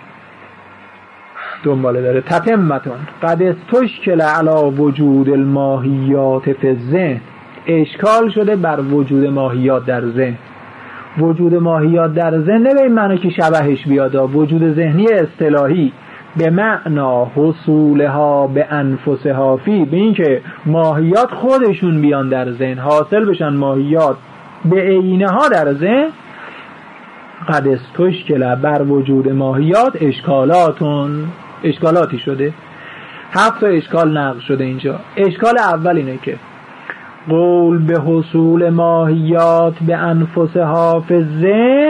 دنباله داره. تتمتون قد استشکل علی وجود الماهیات فی الذهن، اشکال شده بر وجود ماهیات در ذهن. وجود ماهیات در ذهن نه به این معنی که شبهش بیاد، وجود ذهنی اصطلاحی به معنا حصولها به انفسها فی، به این که ماهیات خودشون بیان در ذهن، حاصل بشن ماهیات به عینها در ذهن. قد استشکل بر وجود ماهیات اشکالاتی شده. 7 اشکال نقل شده اینجا. اشکال اول اینه که قول به حصول ماهیات به انفسها فی الذهن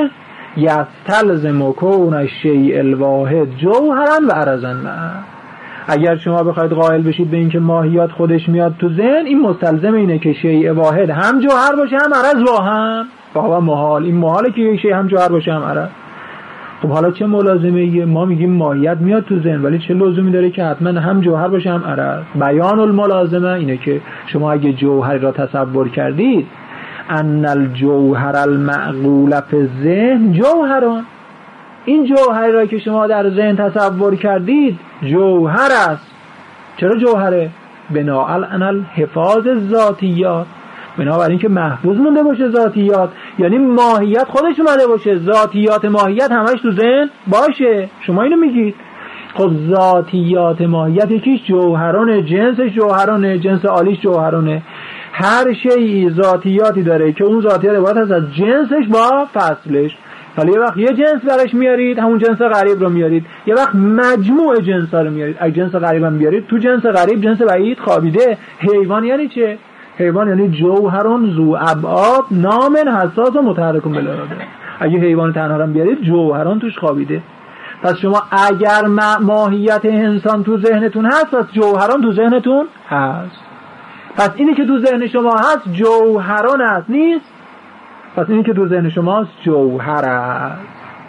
یستلزم کون الشیء الواحد جوهرا و عرضا معه. اگر شما بخواید قائل بشید به اینکه ماهیات خودش میاد تو ذهن، این مستلزم اینه که شیء واحد هم جوهر باشه هم عرض با هم. بابا محال، این محاله که یک شیء هم جوهر باشه هم عرض. خب حالا چه ملازمه؟ ما میگیم ماهیت میاد تو ذهن، ولی چه لزومی داره که حتما هم جوهر باشه هم عرض؟ بیان الملازمه اینه که شما اگه جوهری را تصور کردید، ان الجوهر المعقول فی الذهن جوهران، این جوهری را که شما در ذهن تصور کردید جوهر است. چرا جوهره؟ بناء علی الحفاظ ذاتیات، بنابراین که محفوظ مونده باشه ذاتیات، یعنی ماهیت خودش اومده باشه، ذاتیات ماهیت همش تو ذهن باشه. شما اینو میگید. خب ذاتیات ماهیت یکیش جوهرانه، جنسش جوهرانه، جنس عالیش جوهرانه. هر شیء ذاتیاتی داره که اون ذاتیات عبارت است از جنسش با فصلش. حالا یه وقت یه جنس برش میارید، همون جنس غریب رو میارید، یه وقت مجموع جنسا رو میارید. اگه جنس غریب هم بیارید، تو جنس غریب جنس بعید خوابیده. حیوان یعنی چه؟ حیوان یعنی جوهرون ذو ابعاد نامن حساس و متحرک بالاراده. اگه حیوان تنها رو بیارید جوهران توش خوابیده. پس شما اگر ماهیت انسان تو ذهنتون هست، پس جوهران تو ذهنتون هست. پس اینی که تو ذهن شما هست جوهران هست، نیست؟ پس اینی که تو ذهن شما هست جوهر است.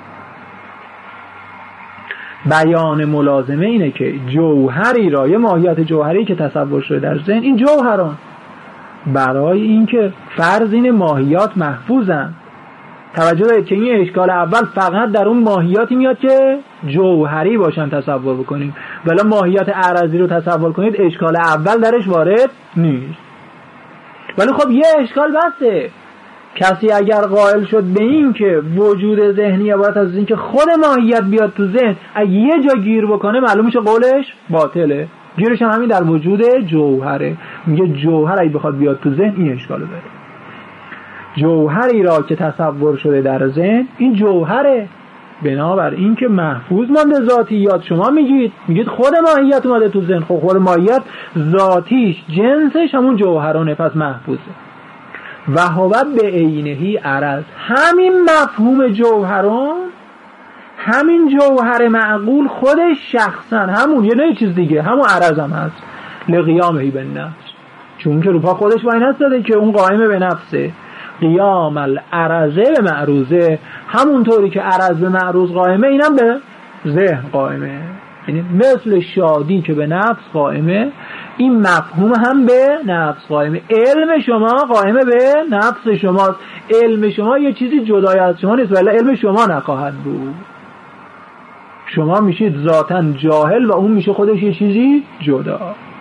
بیان ملازمه اینه که جوهری را، یه ماهیت جوهری که تصور شده در ذهن، این جوهران برای اینکه فرض این ماهیات محفوظن. توجه دارید که این اشکال اول فقط در اون ماهیاتی میاد که جوهری باشن تصور بکنیم، ولی ماهیت عرضی رو تصور کنید اشکال اول درش وارد نیست. ولی خب یه اشکال بسه. کسی اگر قائل شد به این که وجود ذهنی عبارت از این که خود ماهیت بیاد تو ذهن، اگه یه جا گیر بکنه معلوم میشه قولش باطله. گیرش هم همین در وجود جوهره. میگه جوهر اگه بخواد بیاد تو ذهن این اشکالو داره. جوهری را که تصور شده در ذهن این جوهره، بنابر این که محفوظ مانده ذاتیات. شما میگید خود ماهیت اومده تو ذهن. خب خود ماهیت ذاتیش جنسش همون جوهرانه، پس محفوظه. و هو به عینهی عرض، همین مفهوم جوهران، همین جوهر معقول خودش شخصا همون، یه نه چیز دیگه، همون عرض هم هست. لقیامهی به نفس، چون که روپا خودش با این هست داده که اون قائمه به نفسه. قیام العرضه به معروضه، همونطوری که عرض به معروض قائمه اینم به ذهن قائمه. یعنی مثل شادی که به نفس قائمه، این مفهوم هم به نفس قائمه. علم شما قائمه به نفس شماست. علم شما یه چیزی جدای از شما نیست، ولی علم شما نخواهد بود. شما میشید ذاتاً جاهل و اون میشه خودش یه چیزی جدا.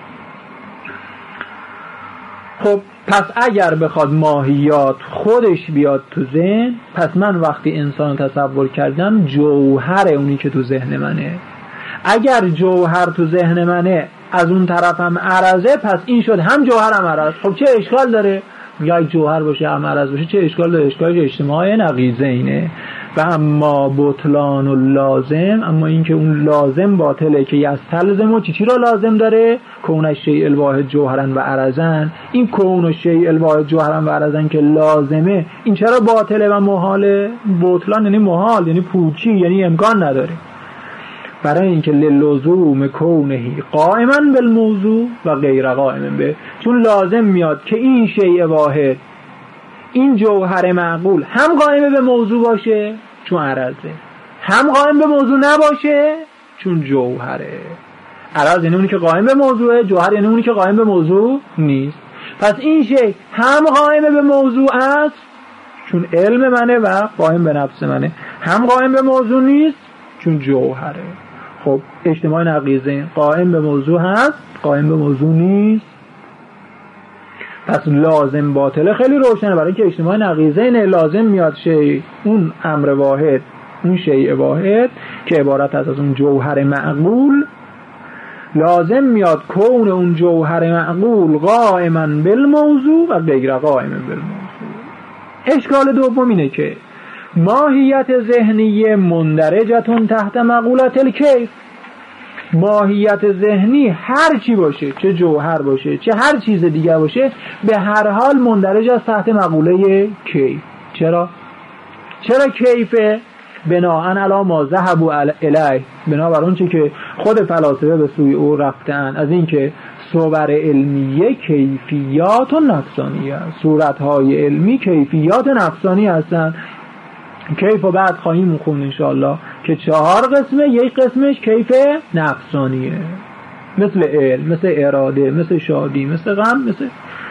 خب پس اگر بخواد ماهیات خودش بیاد تو ذهن، پس من وقتی انسان تصور کردم جوهر اونی که تو ذهن منه. اگر جوهر تو ذهن منه از اون طرف هم عرضه، پس این شد هم جوهر هم عرض. خب چه اشکال داره؟ یا جوهر باشه هم عرض باشه چه اشکال داره؟ اشکالش اجتماع نقیضه اینه. و اما بطلان و لازم، اما این که اون لازم باطله که یستلزم و چی را لازم داره؟ کون الشیء الواحد جوهرا و عرضن. این کون الشیء الواحد جوهرا و عرضن که لازمه، این چرا باطله و محاله؟ بطلان یعنی محال، یعنی پوچی، یعنی امکان نداره. برای اینکه للزوم کونهی قائما بالموضوع و غیر قائم به، چون لازم میاد که این شیء واحد، این جوهر معقول هم قائم به موضوع باشه چون عرضه، هم قائم به موضوع نباشه چون جوهره. عرض یعنی اونی که قائم به موضوعه، جوهر یعنی اونی که قائم به موضوع نیست. پس این شیء هم قائم به موضوع است چون علم منه و قائم به نفس منه، هم قائم به موضوع نیست چون جوهره. خب اجتماع نقیضه، قائم به موضوع هست، قائم به موضوع نیست. پس لازم باطله خیلی روشنه. برای اینکه اجتماع نقیضه اینه، لازم میاد شیء، اون امر واحد، اون شیء واحد که عبارت از اون جوهر معقول، لازم میاد کون اون جوهر معقول قائما بالموضوع و غیر قائم بالموضوع. اشکال دوم اینه که ماهیت ذهنی مندرجتون تحت مقولت الکیف. ماهیت ذهنی هر چی باشه، چه جوهر باشه چه هر چیز دیگه باشه، به هر حال مندرج است تحت مقوله کیف. چرا کیفه؟ بناءً علی ما ذهبوا الیه، بنابر اون چی که خود فلاسفه به سوی او رفتن، از این که صور علمیه کیفیات و نفسانیه، صورتهای علمی کیفیات نفسانی هستن. کیف و بعد خواهیم خوند انشاءالله که 4 قسمه، یک قسمش کیف نفسانیه، مثل علم، مثل اراده، مثل شادی، مثل غم، مثل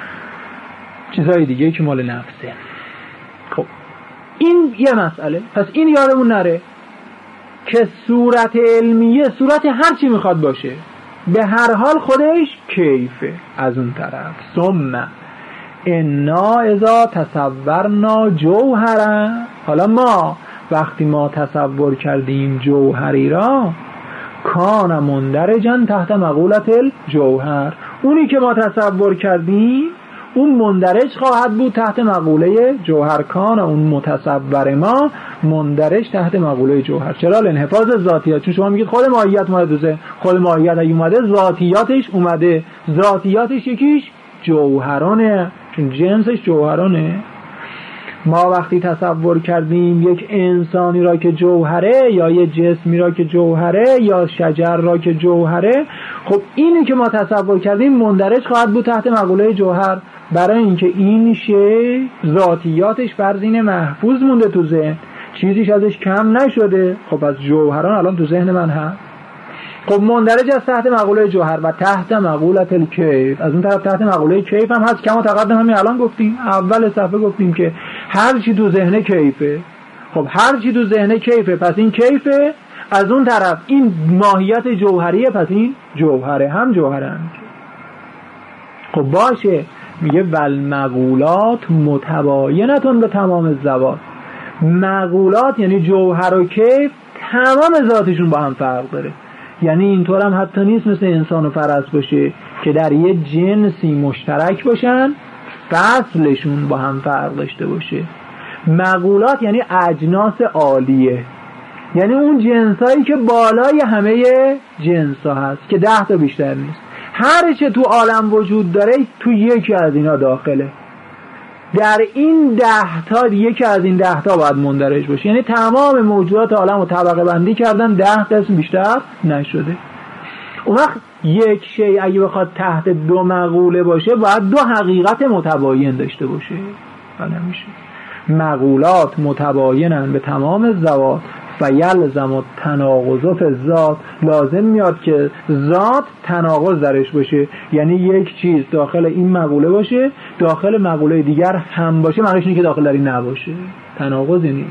چیزهای دیگه که مال نفسه. خب این یه مسئله. پس این یادمون نره که صورت علمیه صورت هر چی میخواد باشه، به هر حال خودش کیفه. از اون طرف ثم انا اذا تصورنا جوهرا، حالا ما وقتی ما تصور کردیم جوهری را، کان مندرجا تحت مقولت الجوهر، اونی که ما تصور کردیم اون مندرج خواهد بود تحت مقوله جوهر. کان اون متصور ما مندرج تحت مقوله جوهر. چرا؟ لانحفاظ ذاتیات. چون شما میگید خود ماهیت اومده دوزه، خود ماهیت اگه اومده ذاتیاتش اومده، ذاتیاتش یکیش جوهرانه، چون جنسش جوهرانه. ما وقتی تصور کردیم یک انسانی را که جوهره، یا یک جسمی را که جوهره، یا شجر را که جوهره، خب اینی که ما تصور کردیم مندرج خواهد بود تحت مقوله جوهر، برای اینکه این شی ذاتیاتش فرضین محفوظ مونده تو ذهن، چیزیش ازش کم نشده. خب از جوهران الان تو ذهن من هست. خب مندرج از تحت مقوله جوهر و تحت مقولت الکیف. از اون طرف تحت مقوله کیف هم هست، کما تقدم همین الان گفتیم، اول صفحه گفتیم که هر چی تو ذهن کیفه. خب هر چی تو ذهن کیفه، پس این کیفه. از اون طرف این ماهیت جوهریه، پس این جوهره، هم جوهره هم. خب باشه، میگه والمقولات متباینتون به تمام الذوات. مقولات یعنی جوهر و کیف تمام ذاتشون با هم فرق داره. یعنی اینطور هم حتی نیست مثل انسان و فرس باشه که در یه جنسی مشترک باشن، فصلشون با هم فرق داشته باشه. مقولات یعنی اجناس عالیه، یعنی اون جنسایی که بالای همه جنسا هست که 10 تا بیشتر نیست. هر چه تو عالم وجود داره تو یکی از اینا داخله. در این 10 تا یکی از این 10 تا باید مندرج باشه. یعنی تمام موجودات عالم رو طبقه بندی کردن، 10 قسم بیشتر نشده. اون وقت یک شی اگه بخواد تحت 2 مقوله باشه باید 2 حقیقت متباین داشته باشه. نمیشه. مقولات متباینن به تمام الذوات و یلزم التناقض فی الذات، لازم میاد که ذات تناقض درش باشه. یعنی یک چیز داخل این مقوله باشه، داخل مقوله دیگر هم باشه، معنیش اینه که داخل در این نباشه. تناقض یعنی.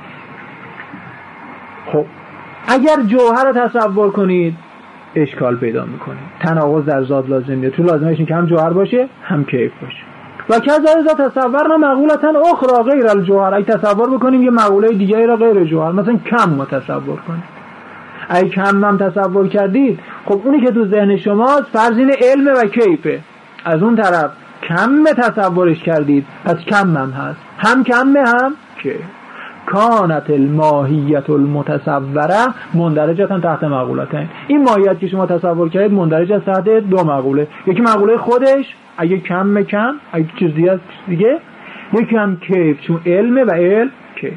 خب اگر جوهر رو تصور کنید اشکال پیدا میکنه. تناقض در ذات لازم میاد، تو لازمش اینه که هم جوهر باشه هم کیف باشه. و کذا اذا تصورنا مقولتن اخرى غیر الجوهر، اگه تصور بکنیم یه مقوله دیگه را غیر جوهر، مثلا کم ما تصور کنیم. اگه کم هم تصور کردید، خب اونی که تو ذهن شماست فرضین علم و کیفه. از اون طرف کم تصورش کردید، پس کم هم هست، هم کم هم که کانت الماهیت المتصوره مندرجتا تحت مقولتین. این ماهیت که شما تصور کردید مندرج است تحت 2 مقوله. یکی مقوله خودش اگه کم، اگه چیز دیگه، یکی هم کیف، چون علم و علم کیف.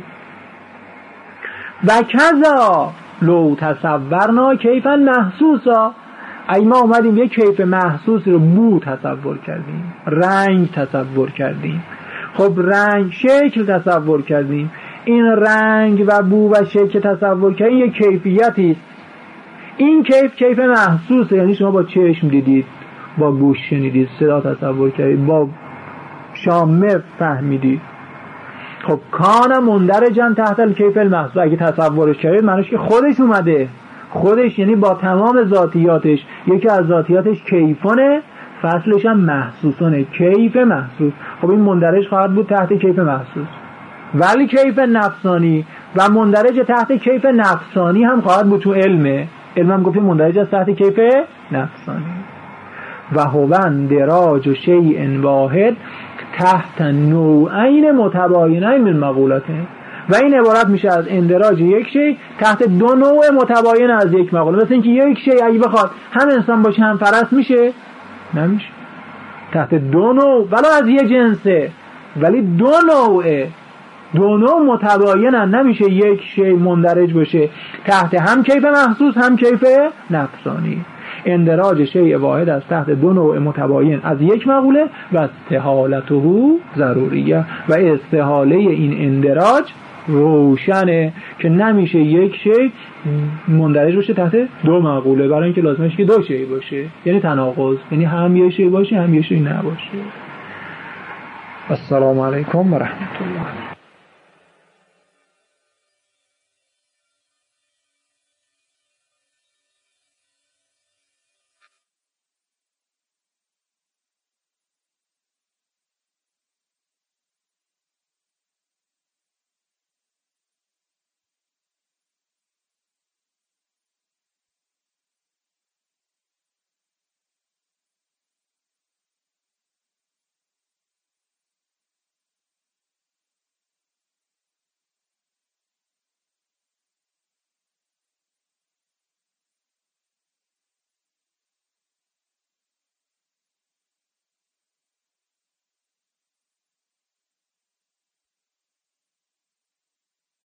و کذا لو تصورنا کیفا محسوسا، اگه ما اومدیم یک کیف محسوس رو بو تصور کردیم، رنگ تصور کردیم، خب رنگ شکل تصور کردیم، این رنگ و بو و شکل تصور کردیم یک کیفیتی است. این کیف محسوسه، یعنی شما با چشم دیدید، با گوش شنیدید، صدا تصور کردید، با شامه فهمیدید. خب کان مندرجا تحت الکیف المحسوس، اگه تصورش کردید معنیش که خودش اومده، خودش یعنی با تمام ذاتیاتش. یکی از ذاتیاتش کیفانه، فصلش هم محسوسانه، کیف محسوس. خب این مندرج خواهد بود تحت کیف محسوس. ولی کیف نفسانی و مندرج تحت کیف نفسانی هم خواهد بود، تو علم هم گفتیم مندرج از تحت کیف نفسانی. و هو اندراج و شیء واحد تحت نوعین متباینین من مقولته. و این عبارت میشه از اندراج یک شی تحت 2 نوع متباین از یک مقوله. مثل اینکه یک شی اگه بخواد هم انسان باشه هم فرس میشه، نمیشه. تحت 2 نوع، ولی از یه جنسه، ولی 2 نوعه. دو نوع متباینن، نمیشه یک شی مندرج باشه تحت هم کیف محسوس هم کیف نفسانی. اندراج شیء واحد از تحت دو نوع متباین از یک مقوله و استحالته ضروریه، و استحاله این اندراج روشنه که نمیشه یک شی مندرج باشه تحت دو مقوله، برای اینکه لازمش که دو شی باشه، یعنی تناقض، یعنی هم یه شی باشه هم یه شی نباشه. السلام علیکم و رحمت الله.